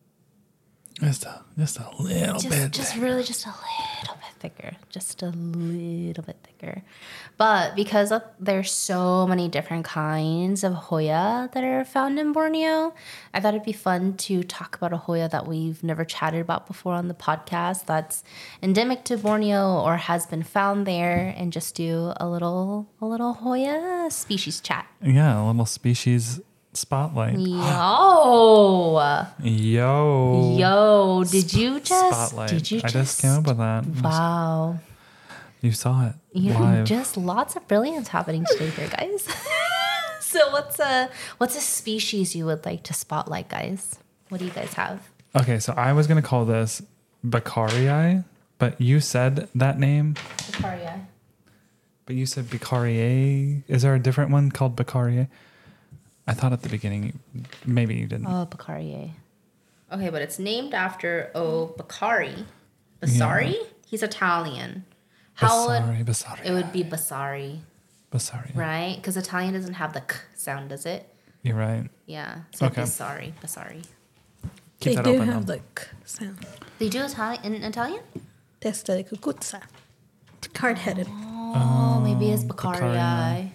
Just a, just a little just, bit. just thicker. really just a little bit thicker, just a little bit thicker. But because of, there's so many different kinds of Hoya that are found in Borneo, I thought it'd be fun to talk about a Hoya that we've never chatted about before on the podcast that's endemic to Borneo or has been found there, and just do a little a little Hoya species chat. Yeah, a little species spotlight. Yo, Yo. yo, did you just? Spotlight. Did you I just? just came up with that. Wow. You saw it Yeah, live. just lots of brilliance happening today here, guys. So what's a what's a species you would like to spotlight, guys? What do you guys have? Okay, so I was gonna call this Beccarii, but you said that name. Beccarii. But you said Beccarii. Is there a different one called Beccarii? I thought at the beginning, maybe you didn't. Oh, Beccarii. Okay, but it's named after O. Beccari. Bassari? Yeah. He's Italian. How Bassari, would Bassari. it would be Bassari, Bassari. right? Because Italian doesn't have the k sound, does it? You're right. Yeah. So Okay. Basari. Basari. Keep they that do open. have though. the k sound. They do Italian in Italian? Testa di cucuzza. Hard-headed. Oh, maybe it's Baccarii.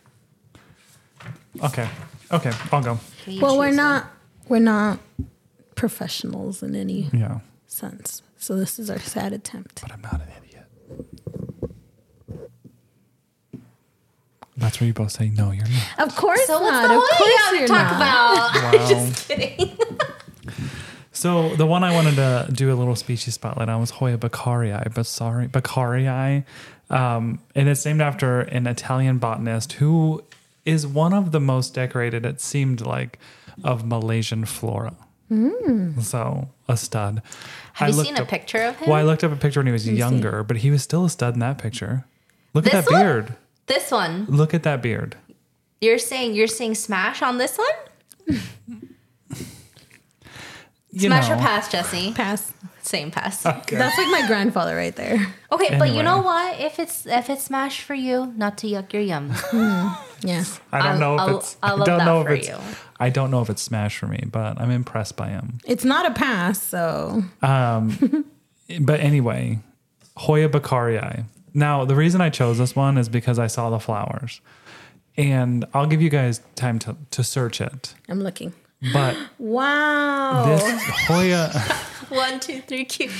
Okay. Okay. I'll go. Okay, you Well, we're choose not we're not professionals in any Yeah. sense. So this is our sad attempt. But I'm not an idiot. That's where you both say, no, you're not. Of course So what's not. the Of one course you have you're to talk not. about? Wow. Just kidding. So the one I wanted to do a little species spotlight on was Hoya beccarii, Basari, beccarii, um, and it's named after an Italian botanist who is one of the most decorated, it seemed like, of Malaysian flora. Mm. So a stud. Have I you looked seen a up- picture of him? Well, I looked up a picture when he was me see. younger, but he was still a stud in that picture. Look at This that one? beard. This one. Look at that beard. You're saying you're saying smash on this one? You Smash know. or pass, Jesse? Pass. Same pass. Okay. That's like my grandfather right there. Okay, but you Anyway. know what? If it's if it's smash for you, not to yuck your yum. Yeah. I don't I'll- know if I'll- it's. I'll I love don't that know for if it's. you. I don't know if it's smash for me, but I'm impressed by him. It's not a pass, so But anyway, Hoya beccarii. Now, the reason I chose this one is because I saw the flowers, and I'll give you guys time to to search it. I'm looking. But Wow. this Hoya, One, two, three, cute.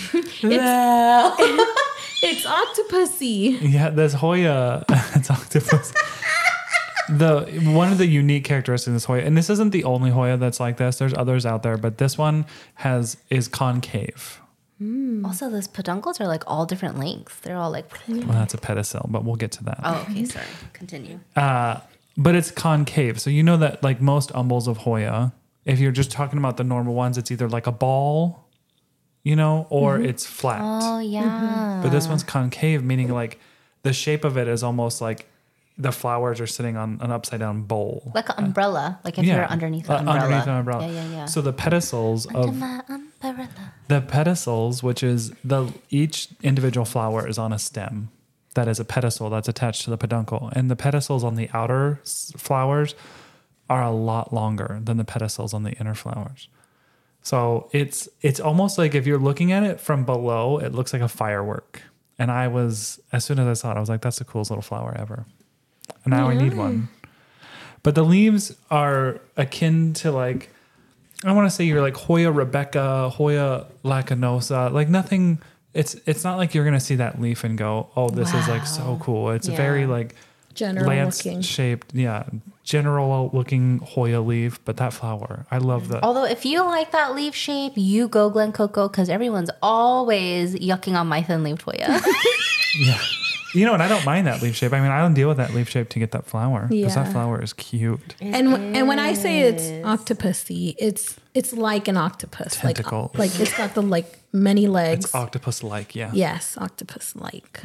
It's octopusy. yeah, this Hoya, it's octopus. The one of the unique characteristics of this Hoya, and this isn't the only Hoya that's like this. There's others out there, but this one has is concave. Also, those peduncles are like all different lengths. They're all like. Well, that's a pedicel, but we'll get to that. Oh, okay. Sorry. Continue. But it's concave, so you know that like most umbels of Hoya, if you're just talking about the normal ones, it's either like a ball, you know, or it's flat. Oh yeah. But this one's concave, meaning like the shape of it is almost like the flowers are sitting on an upside down bowl. Like an umbrella. Like if Yeah. you're underneath an Uh, umbrella. Underneath an umbrella. Yeah, yeah, yeah. So the pedicels Under of my umbrella. the pedicels, which is the each individual flower is on a stem. That is a pedicel that's attached to the peduncle, and the pedicels on the outer s- flowers are a lot longer than the pedicels on the inner flowers. So it's it's almost like if you're looking at it from below, it looks like a firework. And I was, as soon as I saw it, I was like, "That's the coolest little flower ever." And now I need one. But the leaves are akin to like, I want to say you're like Hoya Rebecca, Hoya lacanosa, like nothing. It's it's not like you're gonna see that leaf and go, "Oh, this is like so Wow. cool." It's Yeah. a very like General lance looking. shaped, yeah, general looking Hoya leaf. But that flower, I love that. Although if you like that leaf shape, you go Glen Coco because everyone's always yucking on my thin leafed Hoya. Yeah, you know, and I don't mind that leaf shape. I mean, I don't deal with that leaf shape to get that flower because that Yeah. flower is cute. And w- and when I say it's octopusy, it's it's like an octopus. Tentacles. Like like it's got the like many legs. It's octopus like, yeah. Yes, octopus like.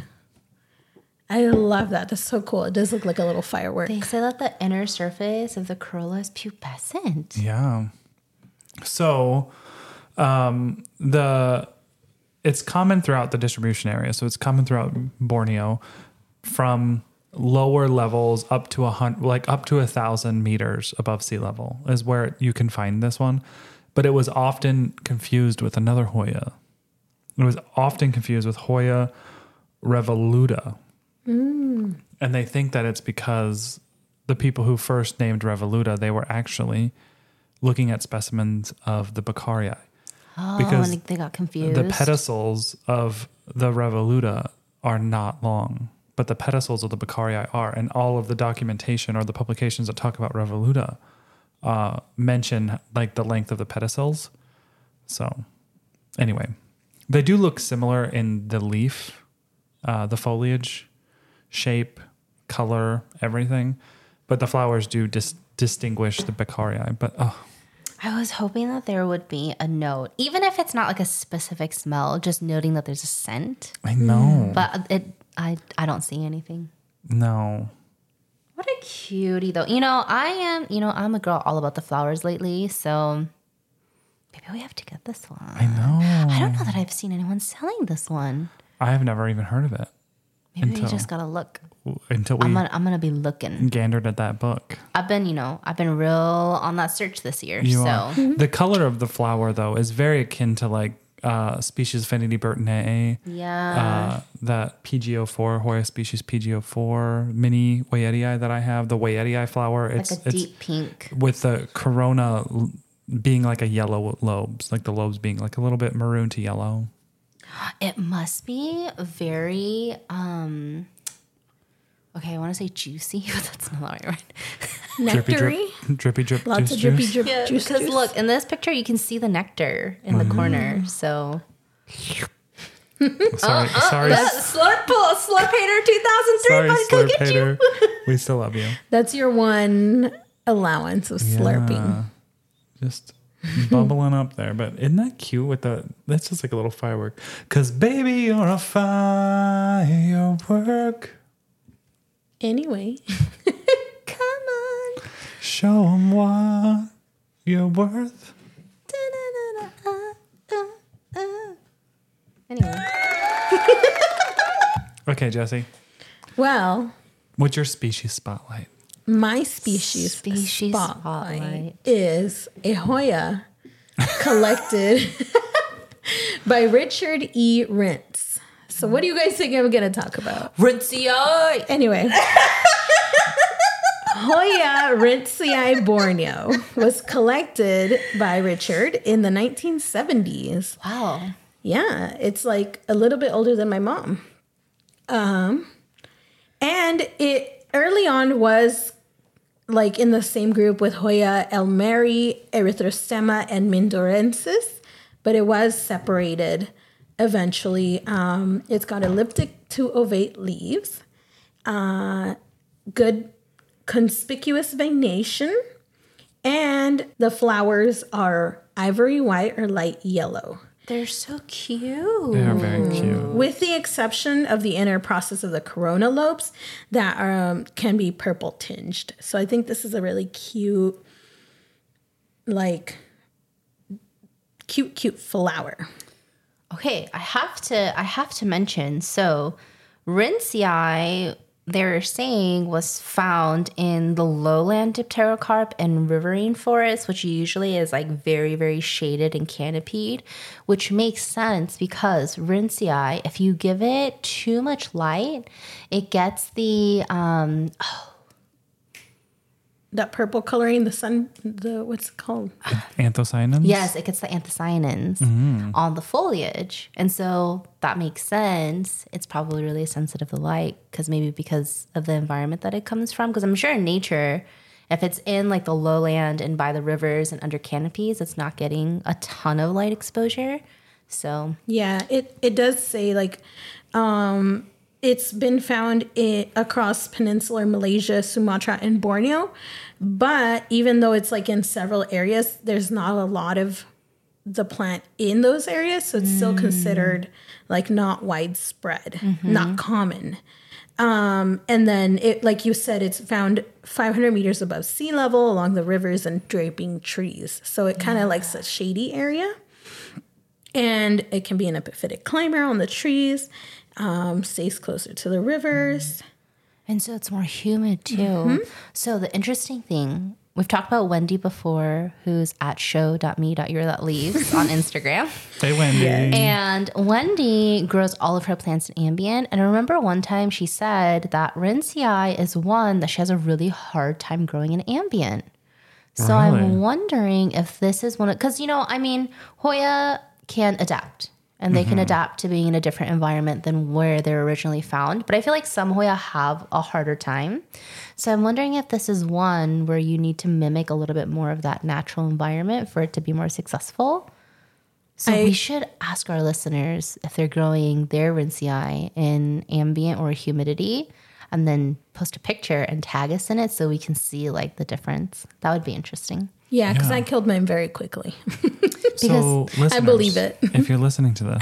I love that. That's so cool. It does look like a little firework. They say that the inner surface of the corolla is pubescent. Yeah. So, um, the it's common throughout the distribution area. So it's common throughout Borneo, from lower levels up to a hundred, like up to a thousand meters above sea level is where you can find this one. But it was often confused with another Hoya. It was often confused with Hoya revoluta. And they think that it's because the people who first named revoluta, they were actually looking at specimens of the beccarii. Oh, Because and they got confused. The pedicels of the revoluta are not long, but the pedicels of the beccarii are. And all of the documentation or the publications that talk about revoluta uh, mention like the length of the pedicels. So anyway, they do look similar in the leaf, uh, the foliage, shape, color, everything. But the flowers do dis- distinguish the beccarii. But oh, I was hoping that there would be a note, even if it's not like a specific smell, just noting that there's a scent. I know. But it, I, I don't see anything. No. What a cutie, though. You know, I am. You know, I'm a girl all about the flowers lately. So maybe we have to get this one. I know. I don't know that I've seen anyone selling this one. I have never even heard of it. Maybe until, we just gotta look. until we I'm gonna, I'm gonna be looking. gandered at that book. I've been, you know, I've been real on that search this year. You so are. The color of the flower, though, is very akin to like uh, species Affinity Burtonae. yeah, Uh, that P G O four, Hoya species P G O four, mini Wayetii that I have, the Wayetii flower. It's, like a it's deep pink. with the corona l- being like a yellow lobes, like the lobes being like a little bit maroon to yellow. It must be very um okay, I want to say juicy, but that's not the right word. Drippy Nectary. drip, drippy drip, Lots juice, of drippy juice. drip Yeah, juice. because juice. look, in this picture you can see the nectar in the corner. So Sorry, sorry, Slurp Slurp Hater two thousand three, sorry, buddy, go slurp get you. hater. We still love you. That's your one allowance of slurping. Yeah. Just bubbling up there. But isn't that cute with the, that's just like a little firework. Cause baby, you're a firework. Anyway, Come on. Show them what you're worth. Anyway, Okay, Jesse. well, What's your species spotlight? my species, Species spotlight, spotlight. is a Hoya collected by Richard E. Rintz. So what do you guys think I'm going to talk about? Rincy eye. Anyway, Hoya Rintzii Borneo was collected by Richard in the nineteen seventies. Wow. Yeah, it's like a little bit older than my mom. Um, and it early on was like in the same group with Hoya elmeri, Erythrostema, and Mindorensis, but it was separated eventually. Um, it's got elliptic to ovate leaves, uh, good conspicuous venation, and the flowers are ivory white or light yellow. They're so cute. They are very cute. With the exception of the inner process of the corona lobes that um, can be purple tinged. So I think this is a really cute, like, cute, cute flower. Okay, I have to I have to mention, so Rintzii, they're saying, was found in the lowland dipterocarp and riverine forest, which usually is like very, very shaded and canopied, which makes sense because Rintzii, if you give it too much light, it gets the um That purple coloring, the sun, the, what's it called? Anthocyanins? yes, it gets the anthocyanins on the foliage. And so that makes sense. It's probably really sensitive to light because maybe because of the environment that it comes from. Because I'm sure in nature, if it's in like the lowland and by the rivers and under canopies, it's not getting a ton of light exposure. So Yeah, it, it does say like, um, it's been found in, across peninsular Malaysia, Sumatra, and Borneo. But even though it's like in several areas, there's not a lot of the plant in those areas. So it's still considered like not widespread, not common. Um, and then it, like you said, it's found five hundred meters above sea level along the rivers and draping trees. So it kind of likes a shady area. And it can be an epiphytic climber on the trees. Um, stays closer to the rivers. And so it's more humid too. So the interesting thing, we've talked about Wendy before, who's at show.me.your.leaves on Instagram. Hey, Wendy. And Wendy grows all of her plants in ambient. And I remember one time she said that Rintzii is one that she has a really hard time growing in ambient. So Really? I'm wondering if this is one of, because, you know, I mean, Hoya can adapt. And they can adapt to being in a different environment than where they're originally found. But I feel like some Hoya have a harder time. So I'm wondering if this is one where you need to mimic a little bit more of that natural environment for it to be more successful. So I- we should ask our listeners if they're growing their Rintzii in ambient or humidity, and then post a picture and tag us in it so we can see like the difference. That would be interesting. Yeah, because Yeah. I killed mine very quickly. So, listeners, I believe it. if you're listening to this,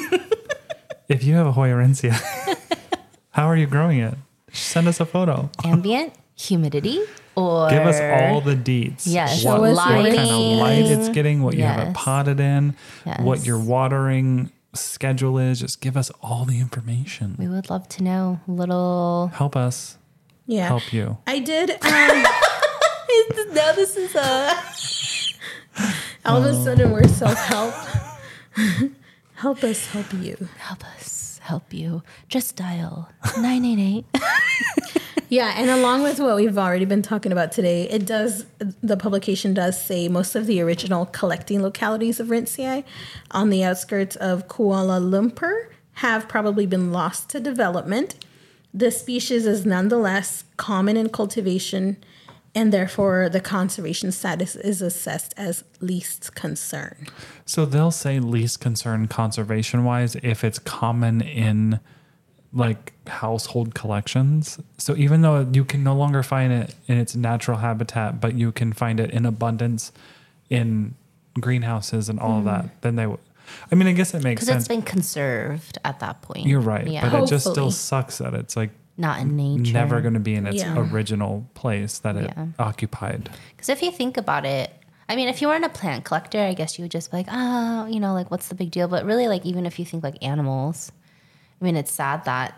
if you have a Hoya Rintzii, how are you growing it? Send us a photo. Ambient, humidity, or Give us all the deets. Yes. What, Show us what kind of lighting. light it's getting, what you have it Yes. potted in, what Yes. you're watering, schedule is. Just give us all the information. We would love to know. Little. Help us Yeah. help you. I did. Um, Now this is a. all of a sudden, we're self-help. Help us help you. Help us help you. Just dial nine eight eight. Yeah, and along with what we've already been talking about today, it does, the publication does say most of the original collecting localities of Rintzai on the outskirts of Kuala Lumpur have probably been lost to development. The species is nonetheless common in cultivation, and therefore the conservation status is assessed as least concern. So they'll say least concern conservation wise if it's common in like household collections. So even though you can no longer find it in its natural habitat, but you can find it in abundance in greenhouses and all of that, then they would. I mean, I guess it makes Because sense. it's been conserved at that point. You're right, Yeah. but it just still Hopefully. sucks that it's like Not in nature. never going to be in its Yeah. original place that it Yeah. occupied. Because if you think about it, I mean, if you weren't a plant collector, I guess you would just be like, oh, you know, like, what's the big deal? But really, like, even if you think like animals, I mean, it's sad that.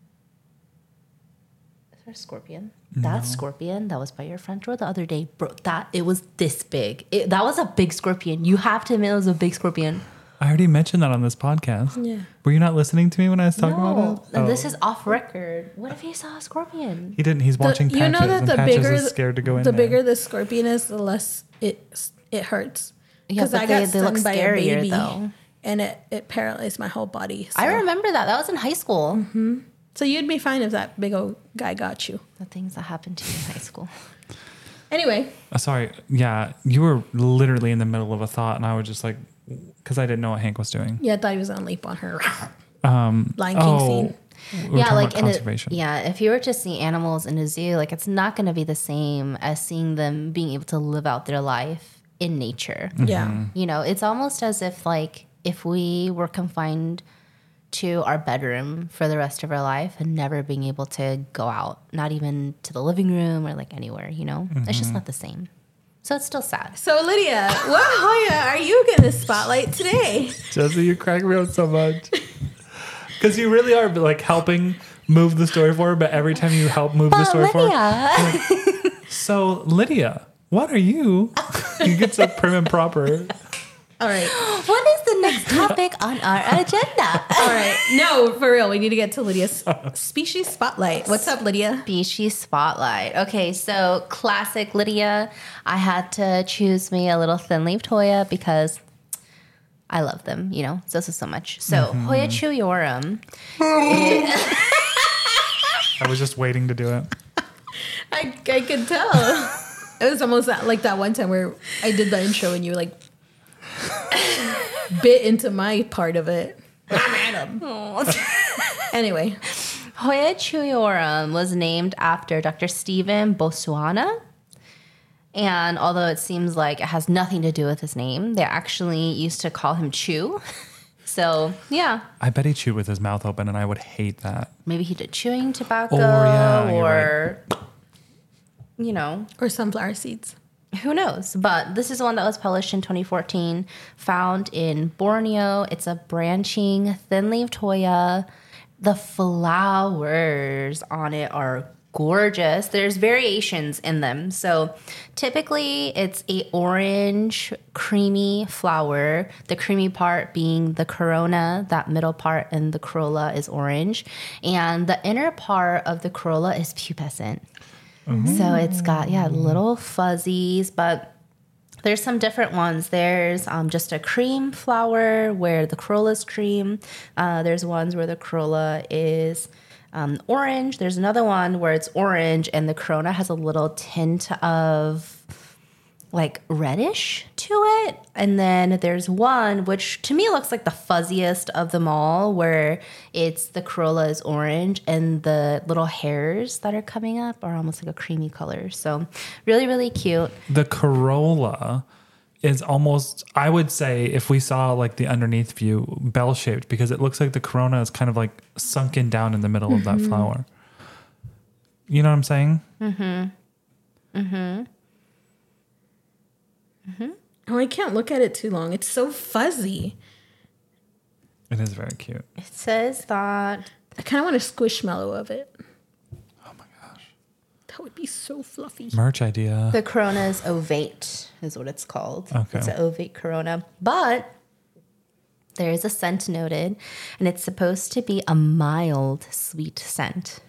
Is there a scorpion? That scorpion that was by your front door the other day, bro, that, it was this big. It, that was a big scorpion. You have to admit it was a big scorpion. I already mentioned that on this podcast. Yeah. Were you not listening to me when I was talking about No, it? and Oh. this is off record. What if he saw a scorpion? He didn't. He's watching The- Patches, you know that and the Patches bigger is the- scared to go in the there. bigger the scorpion is, the less it it hurts. Yeah, but they, they look by a scarier, baby, though. and it, it paralyzed my whole body. I so- remember that. That was in high school. So you'd be fine if that big old guy got you. The things that happened to you in high school. Anyway, Uh, sorry. Yeah, you were literally in the middle of a thought, and I was just like, because I didn't know what Hank was doing. yeah, I thought he was gonna leap on her. Um, Lion King oh, scene. we were Yeah, talking like about in a, conservation. yeah, if you were to see animals in a zoo, like it's not going to be the same as seeing them being able to live out their life in nature. Yeah. You know, it's almost as if like if we were confined to our bedroom for the rest of our life and never being able to go out, not even to the living room or like anywhere, you know? It's just not the same. So it's still sad. So Lydia, what Hoya are you gonna spotlight today? Jesse, you crack me up so much. Because you really are like helping move the story forward, but every time you help move the story forward. Lydia. So, Lydia, what are you? You get so prim and proper. All right, What is the next topic on our agenda? all right. No, for real, we need to get to Lydia's species spotlight. What's up, Lydia? Species spotlight. Okay, so classic Lydia. I had to choose me a little thin-leaved Hoya because I love them, you know, so, so, so much. So Hoya chuyorum. I was just waiting to do it. I I could tell. It was almost that, like that one time where I did the intro and you like bit into my part of it. Anyway, Hoya chuyorum was named after Doctor Stephen Bosuana. And although it seems like it has nothing to do with his name, they actually used to call him Chew. So, yeah, I bet he chewed with his mouth open, and I would hate that. maybe he did chewing tobacco Or, yeah, you're or, you know, or sunflower seeds. who knows? But this is one that was published in twenty fourteen, found in Borneo. It's a branching, thin-leaved Hoya. The flowers on it are gorgeous. There's variations in them. So typically it's a orange creamy flower, the creamy part being the corona, that middle part, and the corolla is orange. And the inner part of the corolla is pubescent. So it's got, yeah, little fuzzies, but there's some different ones. There's um, just a cream flower where the corolla is cream. Uh, there's ones where the corolla is um, orange. There's another one where it's orange and the corona has a little tint of like reddish to it. And then there's one which to me looks like the fuzziest of them all, where it's the corolla is orange and the little hairs that are coming up are almost like a creamy color. So really, really cute. The corolla is almost, I would say, if we saw like the underneath view, bell shaped, because it looks like the corona is kind of like sunken down in the middle of that flower. You know what I'm saying? Oh, I can't look at it too long. It's so fuzzy. It is very cute. It says that I kind of want a squishmallow of it. Oh my gosh. That would be so fluffy. Merch idea. the Corona is ovate, is what it's called. Okay. It's an ovate Corona. But there is a scent noted, and it's supposed to be a mild, sweet scent.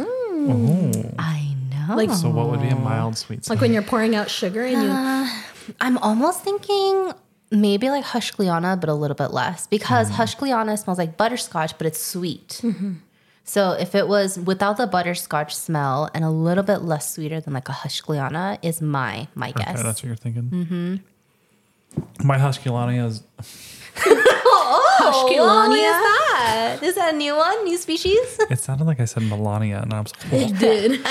Oh. I know. Like- So what would be a mild sweet Like scent? when you're pouring out sugar and you. I'm almost thinking maybe like Hush Gliana, but a little bit less. Because Mm. Hush Gliana smells like butterscotch, but it's sweet. So if it was without the butterscotch smell and a little bit less sweeter than like a Hush Gliana is my my Okay, guess. that's what you're thinking. Mm-hmm. My Hushkilania is Oh, what Gliana? is that? Is that a new one? New species? it sounded like I said Melania, and I was like, It did.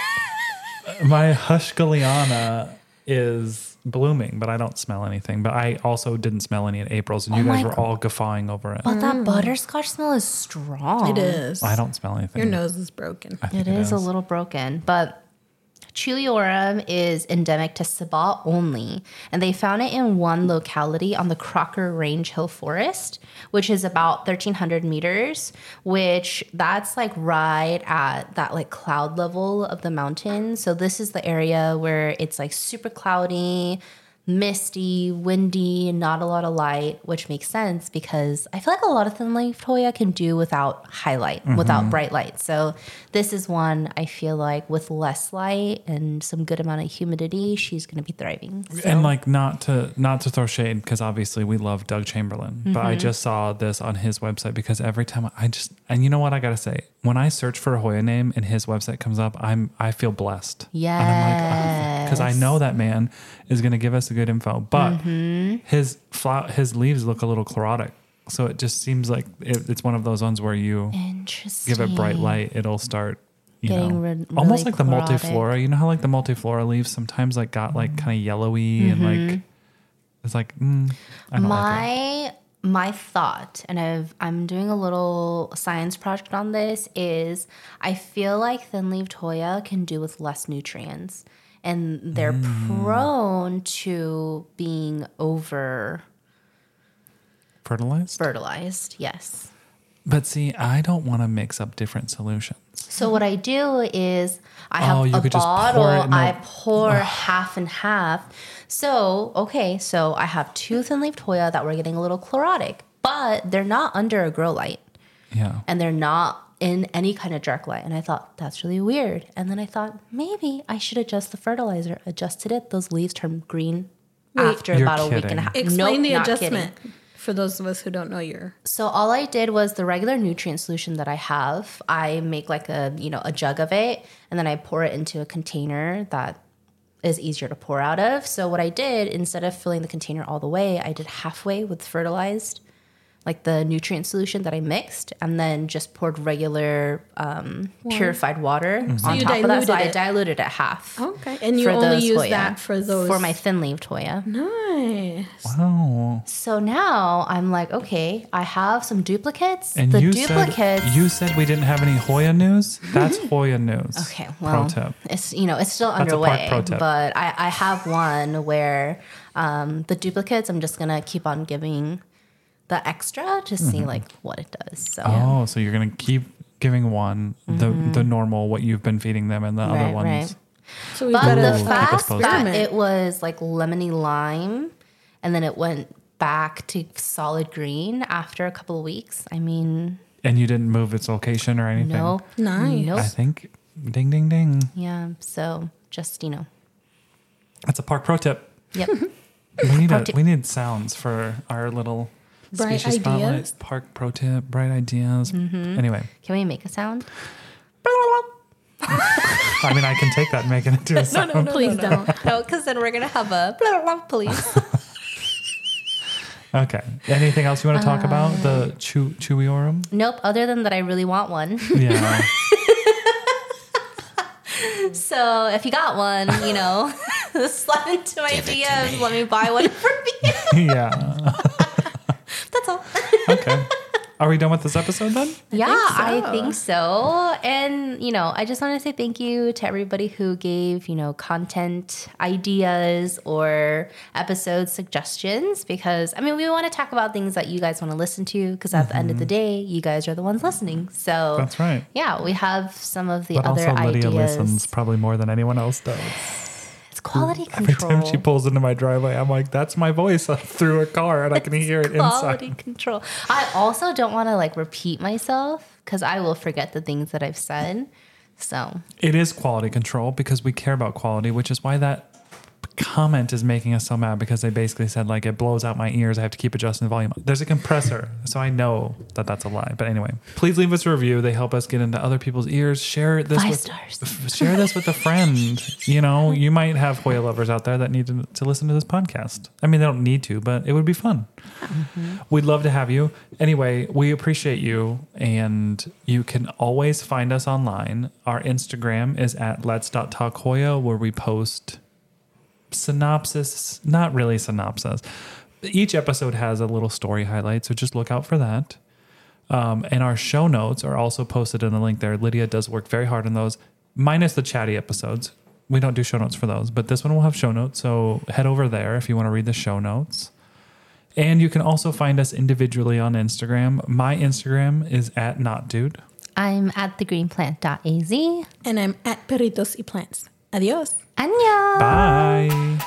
my Hushkiliana is blooming, but I don't smell anything. But I also didn't smell any in April's, and you Oh my guys were God. all guffawing over it. But that butterscotch smell is strong. It is. I don't smell anything. Your nose is broken. I think It is a little broken, but Chiliorum is endemic to Sabah only, and they found it in one locality on the Crocker Range Hill Forest, which is about thirteen hundred meters, which that's like right at that like cloud level of the mountain. So this is the area where it's like super cloudy, misty, windy, not a lot of light, which makes sense because I feel like a lot of thin-leaf Hoya can do without highlight, without bright light. So this is one I feel like with less light and some good amount of humidity, she's going to be thriving. So. And like not to not to throw shade, because obviously we love Doug Chamberlain, but I just saw this on his website because every time I just and you know what I gotta say, when I search for a Hoya name and his website comes up, I'm I feel blessed. Yes. And I'm like, because I know that man is gonna give us a good info, but his flower his leaves look a little chlorotic, so it just seems like it, it's one of those ones where you Interesting. give it bright light, it'll start. You Getting know, rid- almost really like the chlorotic. multiflora. You know how like the multiflora leaves sometimes like got like kind of yellowy and like it's like mm, I don't like it. My my thought, and I've I'm doing a little science project on this, is I feel like thin-leaved Hoya can do with less nutrients, and they're Mm. prone to being over Fertilized. fertilized. Yes. But see, I don't want to mix up different solutions. So what I do is I have Oh, you a could just pour bottle. it in a- I pour half and half. So okay, so I have two thin-leaved Hoya that were getting a little chlorotic, but they're not under a grow light. Yeah. And they're not in any kind of dark light. And I thought, that's really weird. And then I thought, maybe I should adjust the fertilizer. Adjusted it. Those leaves turned green after You're about a week and kidding. a half. Explain Nope, the not adjustment kidding. for those of us who don't know your. So all I did was the regular nutrient solution that I have. I make like a, you know, a jug of it, and then I pour it into a container that is easier to pour out of. So what I did, instead of filling the container all the way, I did halfway with fertilized, like the nutrient solution that I mixed, and then just poured regular um, purified water on you top of that. So I diluted it. diluted it half. Okay. And you for only those use Hoya, that for those. for my thin-leaved Hoya. Nice. Wow. So now I'm like, okay, I have some duplicates. And the you duplicates. said you said we didn't have any Hoya news. That's Hoya news. Okay, well, pro tip. it's you know it's still That's a park underway, pro tip. but I, I have one where um, the duplicates I'm just gonna keep on giving the extra to see like what it does. So Oh, so you're gonna keep giving one the the normal what you've been feeding them, and the other Right, ones. right. So we've But got the a fact exposed. that experiment. it was like lemony lime, and then it went back to solid green after a couple of weeks. I mean, And you didn't move its location or anything. no, Nice. nope. I think ding ding ding. Yeah. So just you know, That's a park pro tip. yep. We need Pro a, tip. we need sounds for our little Bright species spotlight. ideas. Park pro tip, bright ideas. Mm-hmm. Anyway, Can we make a sound? I mean I can take that and make it into a sound. Please don't. No, because then we're gonna have a blah, blah, blah, police. Okay. Anything else you want to talk about? Uh, The chew chewiorum? Nope. Other than that, I really want one. Yeah. So if you got one, you know, slide into my D Ms. Let me buy one from you. yeah. That's all. Okay. Are we done with this episode then? Yeah, think so. I think so. And, you know, I just want to say thank you to everybody who gave, you know, content ideas or episode suggestions because, I mean, we want to talk about things that you guys want to listen to because at mm-hmm. the end of the day, you guys are the ones listening. So that's right. Yeah, we have some of the but other also Lydia ideas. listens probably more than anyone else does. It's quality Every control. time she pulls into my driveway, I'm like, that's my voice through her car and I can hear it quality inside. control. I also don't want to like repeat myself because I will forget the things that I've said. So it is quality control because we care about quality, which is why that comment is making us so mad because they basically said like it blows out my ears. I have to keep adjusting the volume. There's a compressor, so I know that that's a lie. But anyway, please leave us a review. They help us get into other people's ears. Share this Five with stars. Share this with a friend. You know, you might have Hoya lovers out there that need to, to listen to this podcast. I mean, they don't need to, but it would be fun. Mm-hmm. We'd love to have you. Anyway, we appreciate you, and you can always find us online. Our Instagram is at lets dot talk hoya, where we post synopsis, not really synopsis. Each episode has a little story highlight, so just look out for that. Um, and our show notes are also posted in the link there. Lydia does work very hard on those, minus the chatty episodes. We don't do show notes for those, but this one will have show notes. So head over there if you want to read the show notes. And you can also find us individually on Instagram. My Instagram is at notdude. I'm at thegreenplant.az. And I'm at Perritos y Plants. Adios. Annyeong. Bye.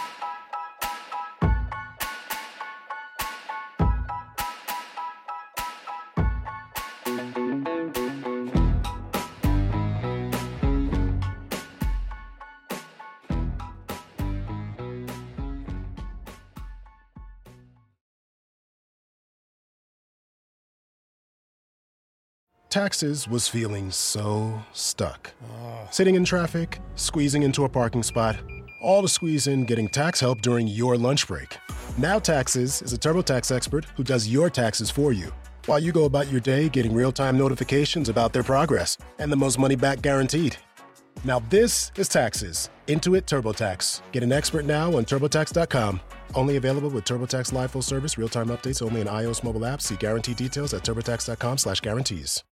Taxes was feeling so stuck. Sitting in traffic, squeezing into a parking spot, all to squeeze in getting tax help during your lunch break. Now Taxes is a TurboTax expert who does your taxes for you, while you go about your day getting real-time notifications about their progress and the most money back guaranteed. Now this is Taxes. Intuit TurboTax. Get an expert now on TurboTax dot com. Only available with TurboTax Live Full Service, real-time updates only in iOS mobile apps. See guarantee details at TurboTax dot com slash guarantees.